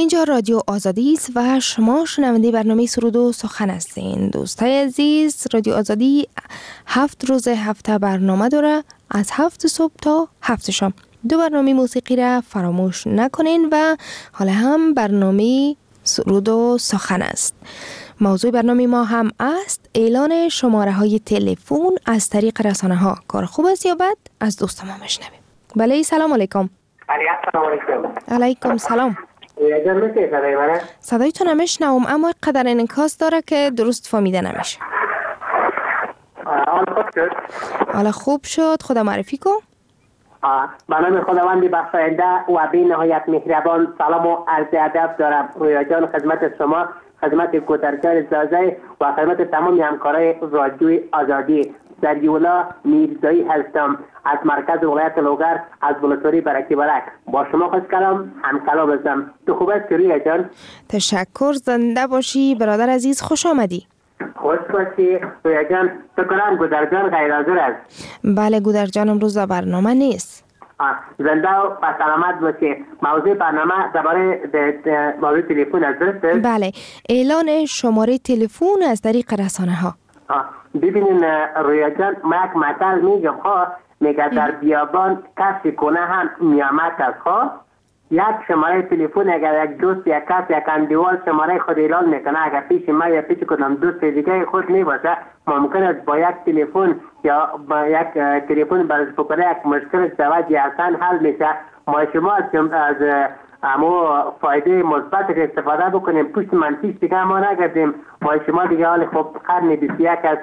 اینجا رادیو آزادی است و شما شنونده برنامه سرود و سخن هستین. دوستای عزیز، رادیو آزادی هفت روز هفته برنامه داره، از هفت صبح تا هفت شام. دو برنامه موسیقی را فراموش نکنین و حالا هم برنامه سرود و سخن است. موضوع برنامه ما هم است اعلان شماره های تلفن از طریق رسانه ها. کار خوب است یا بد؟ از دوست ما میشنویم. بله، سلام علیکم. سلام علیکم. علیکم سلام. جان میشه صدای منه؟ صدایتون نمیشنوم اما قدر انعکاس داره که درست فهمیده نمیشه. حال خوب شد؟ حالا خوب شد. خدا معرفی کن. به نام خداوند بخشاینده و بی نهایت مهربان سلام و عرض ادب دارم. رویا جان خدمت شما، خدمت کوترکار زازه و خدمت تمام همکارای رادیوی آزادی. دریولا میرزایی هستم از مرکز ولایت لوگر از ولسوالی برکی برک. با شما خوش کلام هم کلام هستم. تو خوب است رویا جان؟ تشکر، زنده باشی برادر عزیز، خوش آمدی. خوش باشی رویا جان. تو کنم گودر جان غیر حاضر است؟ بله، گودر جان امروز در برنامه نیست. زنده و سلامت باشی. موضوع برنامه درباره موضوع تلفن است درسته؟ بله، اعلان شماره تلفن از طریق رسانه ها. ببینین رویا جان، ما یک مثل میگم ها، میگه در بیابان کسی کنه هم نیامت است ها. یک شماره تلفن اگر یک دوست یک کس یک اندیوال شماره خود اعلان میکنه، اگر پیش ما یا پیش کدام دوست دیگه خود نیباشه، ممکن است با یک تلفن یا با یک تلفن برش بکنه یک مشکل سواد اصلا حل میشه. ما شما از اما فایده مثبت استفاده بکنیم، پشت منفیش دیگه ما نگردیم. ما شما دیگه حال خب قرن بیست و یک از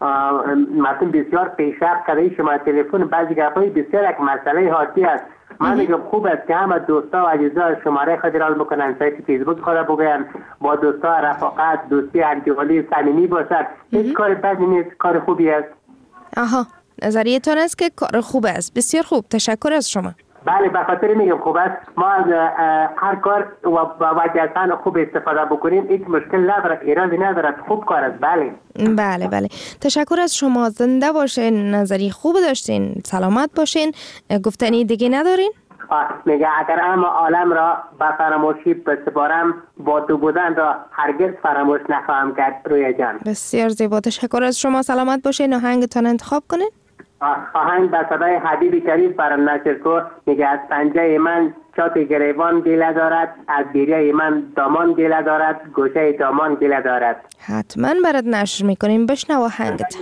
مردم بسیار پیشرفت کرده. شما تلفن بعضی گپای بسیار یک مسئله حادی است. من میگم خوب است که همه دوستا و عزیزا شماره خود را بکنن، سایت فیسبوک خود بگوین، با دوستا رفاقت، دوستی، انتیوالی، صمیمی باشد. هیچ کار بدی نیست، کار خوبی است. آها، نظریتون است که کار خوب است. بسیار خوب، تشکر از شما. بله، به خاطر میگم خوب است. ما از هر کار و وجهتاً خوب استفاده بکنیم، هیچ مشکل ندارد، ایرادی ندارد، خوب کار است. بله بله بله، تشکر از شما. زنده باشین، نظری خوب داشتین، سلامت باشین. گفتنی دیگه ندارین؟ میگه اگر اما عالم را به فراموشی بسپارم، با تو بودن را هرگز فراموش نخواهم کرد. رویا جان بسیار زیبا، تشکر از شما. سلامت باشین. آهنگتان انتخاب کنین. آهنگ به صدای حبیب شریف برام نشر کو. میگه از پنجه من چاپ گریبان گله دارد، از گریه من دامان گله دارد، گوشه دامان گله دارد. حتما برات نشر میکنیم. بشنو آهنگت.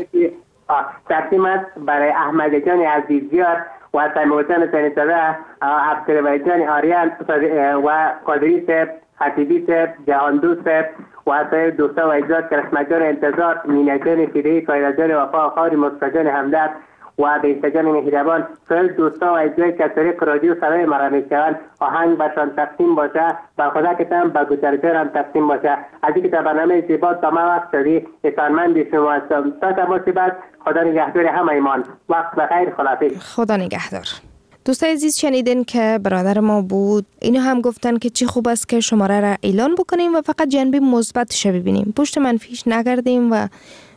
تقدیم است برای احمد جان عزیزیار و سمیع جان سنیزاده، عبدالوحید جان آریان و قادری صاحب، خطیبی صاحب، جهاندوست صاحب و سایر دوستا و اجزاد، کرشمت جان انتظار، مینا جان فیدهی، کایرا جان وفا، خاری مصطفی جان همدرد و بیسته جان مهربان، سایر دوستا و اجزای که طریق رادیو صدای مرا میشنوند، آهنگ برشان تقسیم باشه. با خدا که تم به گوشرجان هم تقسیم باشه. از اینکه در برنامه زیبا تا ما وقت دادی، احسانمند شما هستم. تا تماسی بعد، خدا نگهدار همه ایمان. وقت بخیر، خداحافظ. خدا نگهدار. دوستای عزیز، شنیدین که برادر ما بود. اینو هم گفتن که چه خوب است که شماره را اعلان بکنیم و فقط جنبه مثبتش ببینیم، پشت منفیش نگردیم. و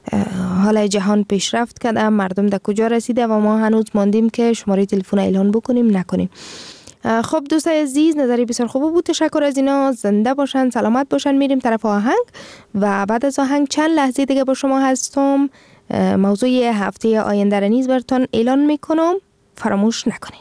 حالا جهان پیشرفت کرده، مردم در کجا رسیده و ما هنوز ماندیم که شماره تلفن اعلان بکنیم نکنیم. خب دوستای عزیز، نظری بسیار خوب بود. تشکر از اینا. زنده باشن، سلامت باشن. میریم طرف آهنگ و بعد از آهنگ چند لحظه دیگه با شما هستم. موضوع هفته آینده را نیز براتون اعلان میکنم، فراموش نکنین.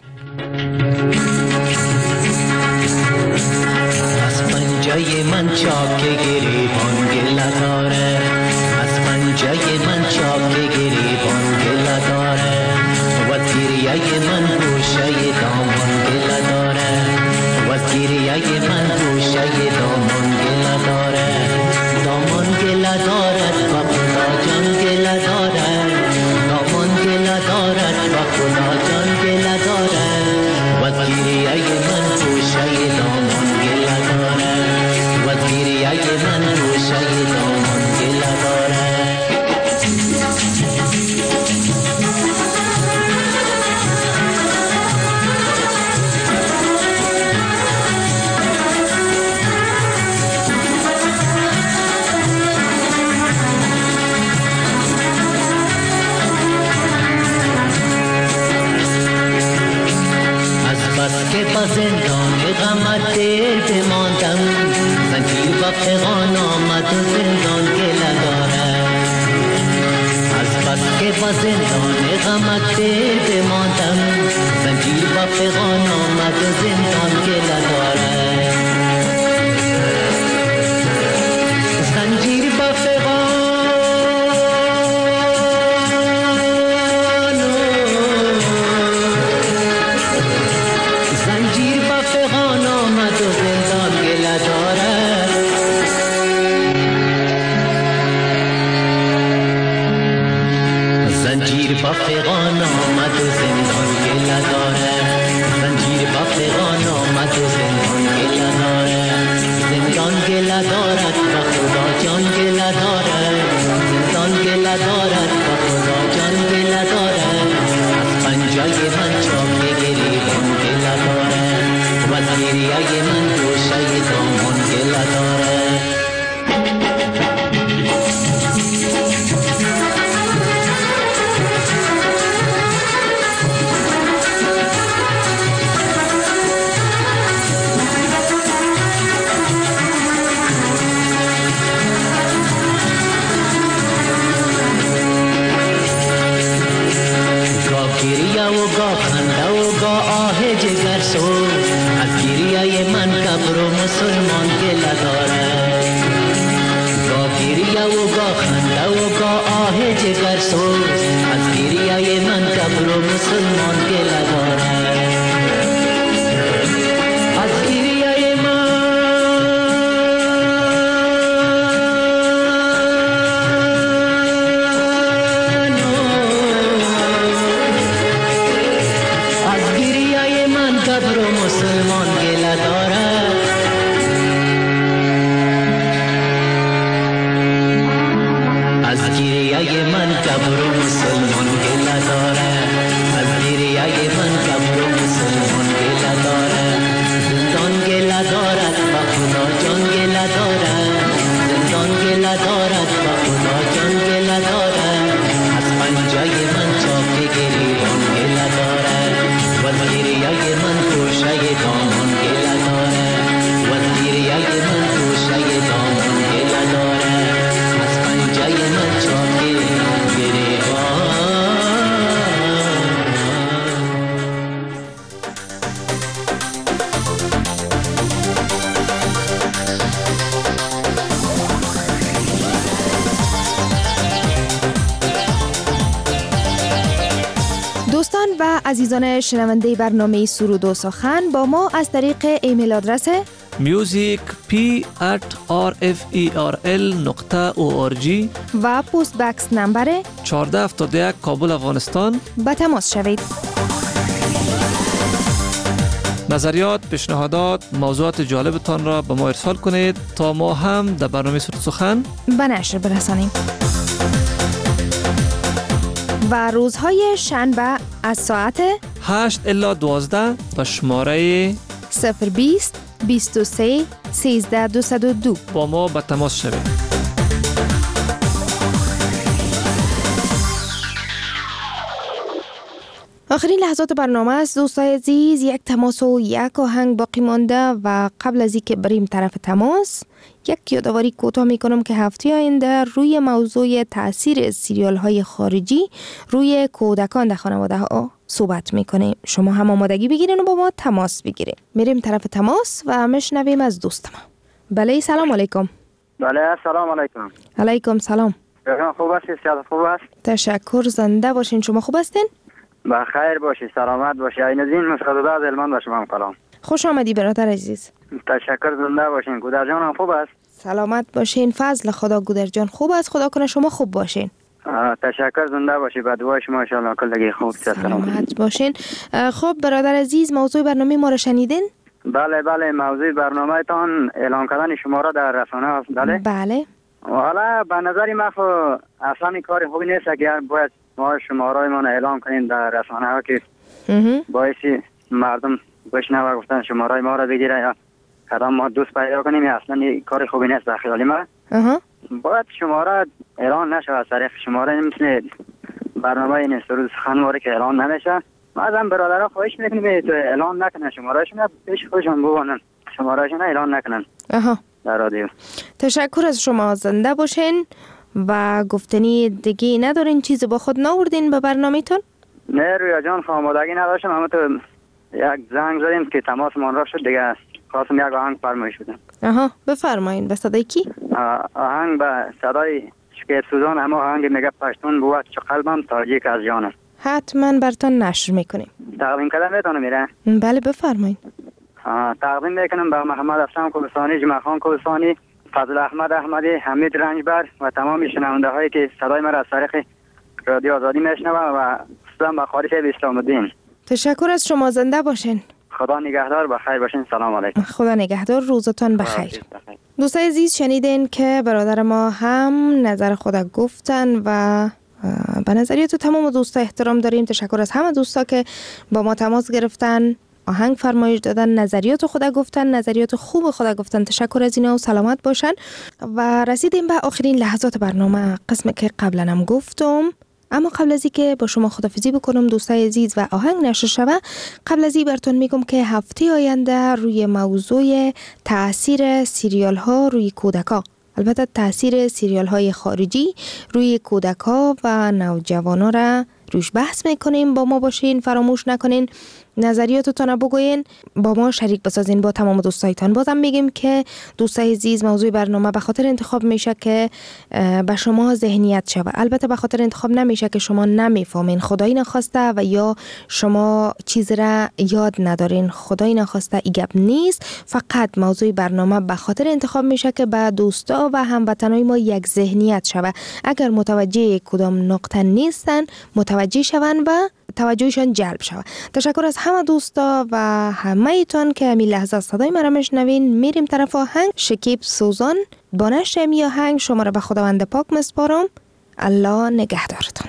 از پنجه من چاک گریبان گله داره، از پنجه من چاک گریبان گله داره، و از گریه من گوشه دامان گله داره، و از گریه من گوشه دامان گله داره، دامان گله دارد و خدا جان گله دارد، دامان گله دارد و خدا جان گله دارد، و از گریه من گوشه دامان گله دارد، و از گریه من گوشه دامان گله دارد. زندان غمت دل بماندم زنجیر با پیغان آمد و زندان گله دارد از بس که با زندان غمت دل بماندم زنجیر با پیغان آمد و زندان گله دارد زنجیر با پیغان با پیغان آمد و زندان گله دارد زنجیر با پیغان آمد و زندان گله دارد زندان گله دارد با خدا جان گله دارد زندان گله دارد با خدا جان گله دارد از پنجای من چاک گریبان گله دارد و از گریه من گوشه دامان گله دارد گریه و گا خنده و گا آه جگر سوز از گریه من کبر و مسلمان گله دارد گا گریه و گا خنده و گا آه جگر سوز از گریه من کبر و مسلمان گله دارد از گریه من کبر و مسلمان گله دارد از گریه من کبر و مسلمان گله دارد از گریه من کبر و مسلمان گله دارد زندان گله دارد با خدا جان گله دارد زندان گله دارد با خدا جان گله دارد از پنجای من چاک گریبان گله دارد و از گریه من گوشه دامان گله دارد و از گریه من گوشه دامان گله دارد از پنجه من چاک گریبان دوستان و عزیزان شنونده برنامه سرود و سخن با ما از طریق ایمیل آدرس music p at r f e r l نقطه او آر جی و پست بکس نمبر چهارده هفتاد و یک کابل افغانستان به تماس شوید. نظریات، پیشنهادات، موضوعات جالبتان را به ما ارسال کنید تا ما هم در برنامه سرود سخن به نشر برسانیم. و روزهای شنبه از ساعت هشت الی دوازده به شماره صفر بیست بیست و سه سیزده دویست و دو با ما به تماس شوید. آخرین لحظات برنامه است دوستای عزیز. یک تماس و یک آهنگ باقی مانده و قبل از اینکه بریم طرف تماس یک یادآوری کوتاه میکنم که هفته آینده روی موضوع تاثیر سریال های خارجی روی کودکان در خانواده ها صحبت میکنیم. شما هم آمادگی بگیرین و با ما تماس بگیرین. میریم طرف تماس و میشنویم از دوستم. بله سلام علیکم. بله سلام علیکم. علیکم سلام. خوب هستید؟ صحت خوب است؟ تشکر، زنده باشین. شما خوب هستین؟ بخیر باشی، سلامت باشی. این از این مسعود از علمان با شما کلام. خوش آمدی برادر عزیز. تشکر، زنده باشین. گودر جان هم خوب است؟ سلامت باشین. فضل خدا گودر جان خوب است. خدا کنه شما خوب باشین. تشکر، زنده باشی. با دعای شما ان شاء الله کلگی خوب سلامت باشین. خب برادر عزیز، موضوع برنامه ما را شنیدین؟ بله بله، موضوع برنامه تان اعلان کردن شماره در رسانه است. بله بله. حالا به نظر من خو اصلا کار خوبی نیست اگر باید ما شماره ما اعلان کنیم در رسانه ها که باعثی مردم بشنوه گفتن شماره ما را بگیره یا کدام ما دوست پیدا کنیم. اصلا کار خوبی نیست در خیال ما. باید شماره اعلان نشه از طریق شماره مثل برنامه این سرود سخن واره که اعلان نمیشه. ما از هم برادرها خواهش میکنیم تو اعلان نکنن شمارهشون پیش خودشون ببانن شمارهشون اعلان نکنن آها در رادیو. تشکر از شما، زنده باشین و گفتنی دیگه ندارین، چیزی با خود ناوردین به برنامه‌تون؟ نه رویا جان آمادگی نداشتم، اما تو یک زنگ زدیم که تماس من را شد دیگه خواستم یک آهنگ فرمایش بدم. آها بفرمایین. به صدای کی؟ آهنگ به صدای شکیب سوزان، اما آهنگ میگه پشتون بود چو قلبم تاجیک از جانم. حتما براتون نشر میکنیم. تقدیم کردن میتونه میره؟ بله بفرمایین. تقدیم میکنم به محمد افشان کوهستانی، جمعه خان کوهستانی، فضل احمد احمدی، حمید رنجبر و تمام شنونده هایی که صدای مرا از طریق رادیو آزادی میشنوند و خصوصا به خارج اسلام الدین. تشکر از شما، زنده باشین. خدا نگهدار، بخیر باشین. سلام علیکم. خدا نگهدار، روزتون بخیر. دوستای عزیز شنیدین که برادر ما هم نظر خود گفتن و به نظریات تمام دوستا احترام داریم. تشکر از همه دوستا که با ما تماس گرفتن، آهنگ فرمایش دادن، نظریات خود گفتن، نظریات خوب خود گفتن. تشکر از اینا و سلامت باشن. و رسیدیم به آخرین لحظات برنامه، قسمی که قبلا هم گفتم. اما قبل از اینکه با شما خداحافظی بکنم دوستای عزیز و آهنگ نشر شوه، قبل از این براتون میگم که هفته آینده روی موضوع تاثیر سریال ها روی کودکا، البته تاثیر سریال های خارجی روی کودکا و نوجوانان را روش بحث میکنیم. با ما باشین، فراموش نکنین نظریاتتون بگوین، با ما شریک بسازین با تمام دوستایتان. بازم میگیم که دوستای عزیز موضوع برنامه به خاطر انتخاب میشه که به شما ذهنیت شوه، البته به خاطر انتخاب نمیشه که شما نمیفهمین، خدایی نخواسته، و یا شما چیز را یاد ندارین، خدایی نخواسته، ای گپ نیست. فقط موضوع برنامه به خاطر انتخاب میشه که به دوستا و هموطنای ما یک ذهنیت شوه. اگر متوجه کدام نقطه نیستن متوجه شون و توجهشان جلب شود. تشکر از همه دوستا و همه ایتان که همین لحظه صدای مرا میشنوین. میریم طرف آهنگ. شکیب سوزان با نشر می آهنگ شما را به خداوند پاک مسپارم. الله نگهدارتان.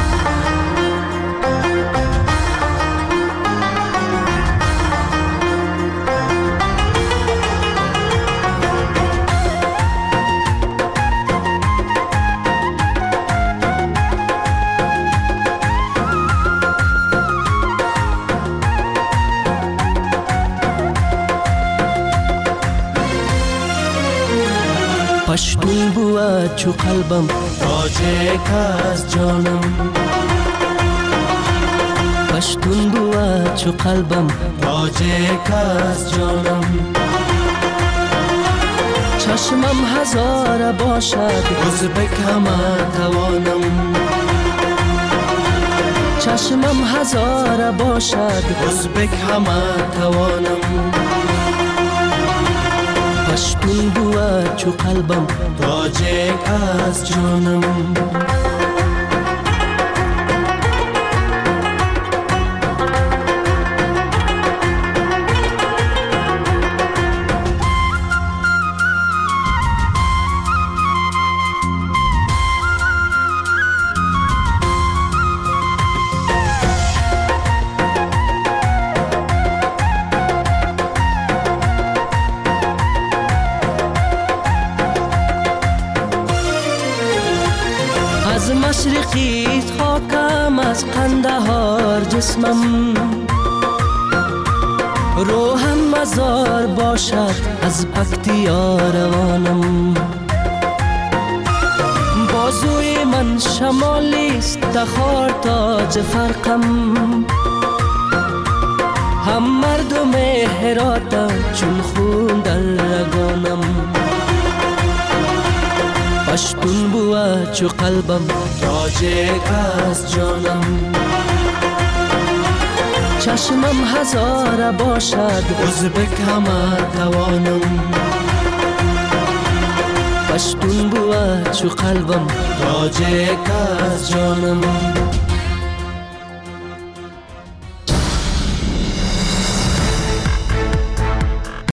پشتون بود چو قلبم تاجک از جانم، پشتون بود چو قلبم تاجک از جانم. چشمم هزار باشد ازبک همه توانم، چشمم هزار باشد ازبک همه توانم. پشتون بود چو قلبم تاجک از جانم. مشرقیت خاکم از قندهار جسمم، روحم مزار باشد از پکتیا روانم. بازوی من شمالیست تخار تاج فرقم، هم مردم هراتم چون خون در رگانم. پشتون بود چو قلبم تاجک از جانم، چشمم هزار باشد ازبک همه توانم. پشتون بود چو قلبم تاجک از جانم.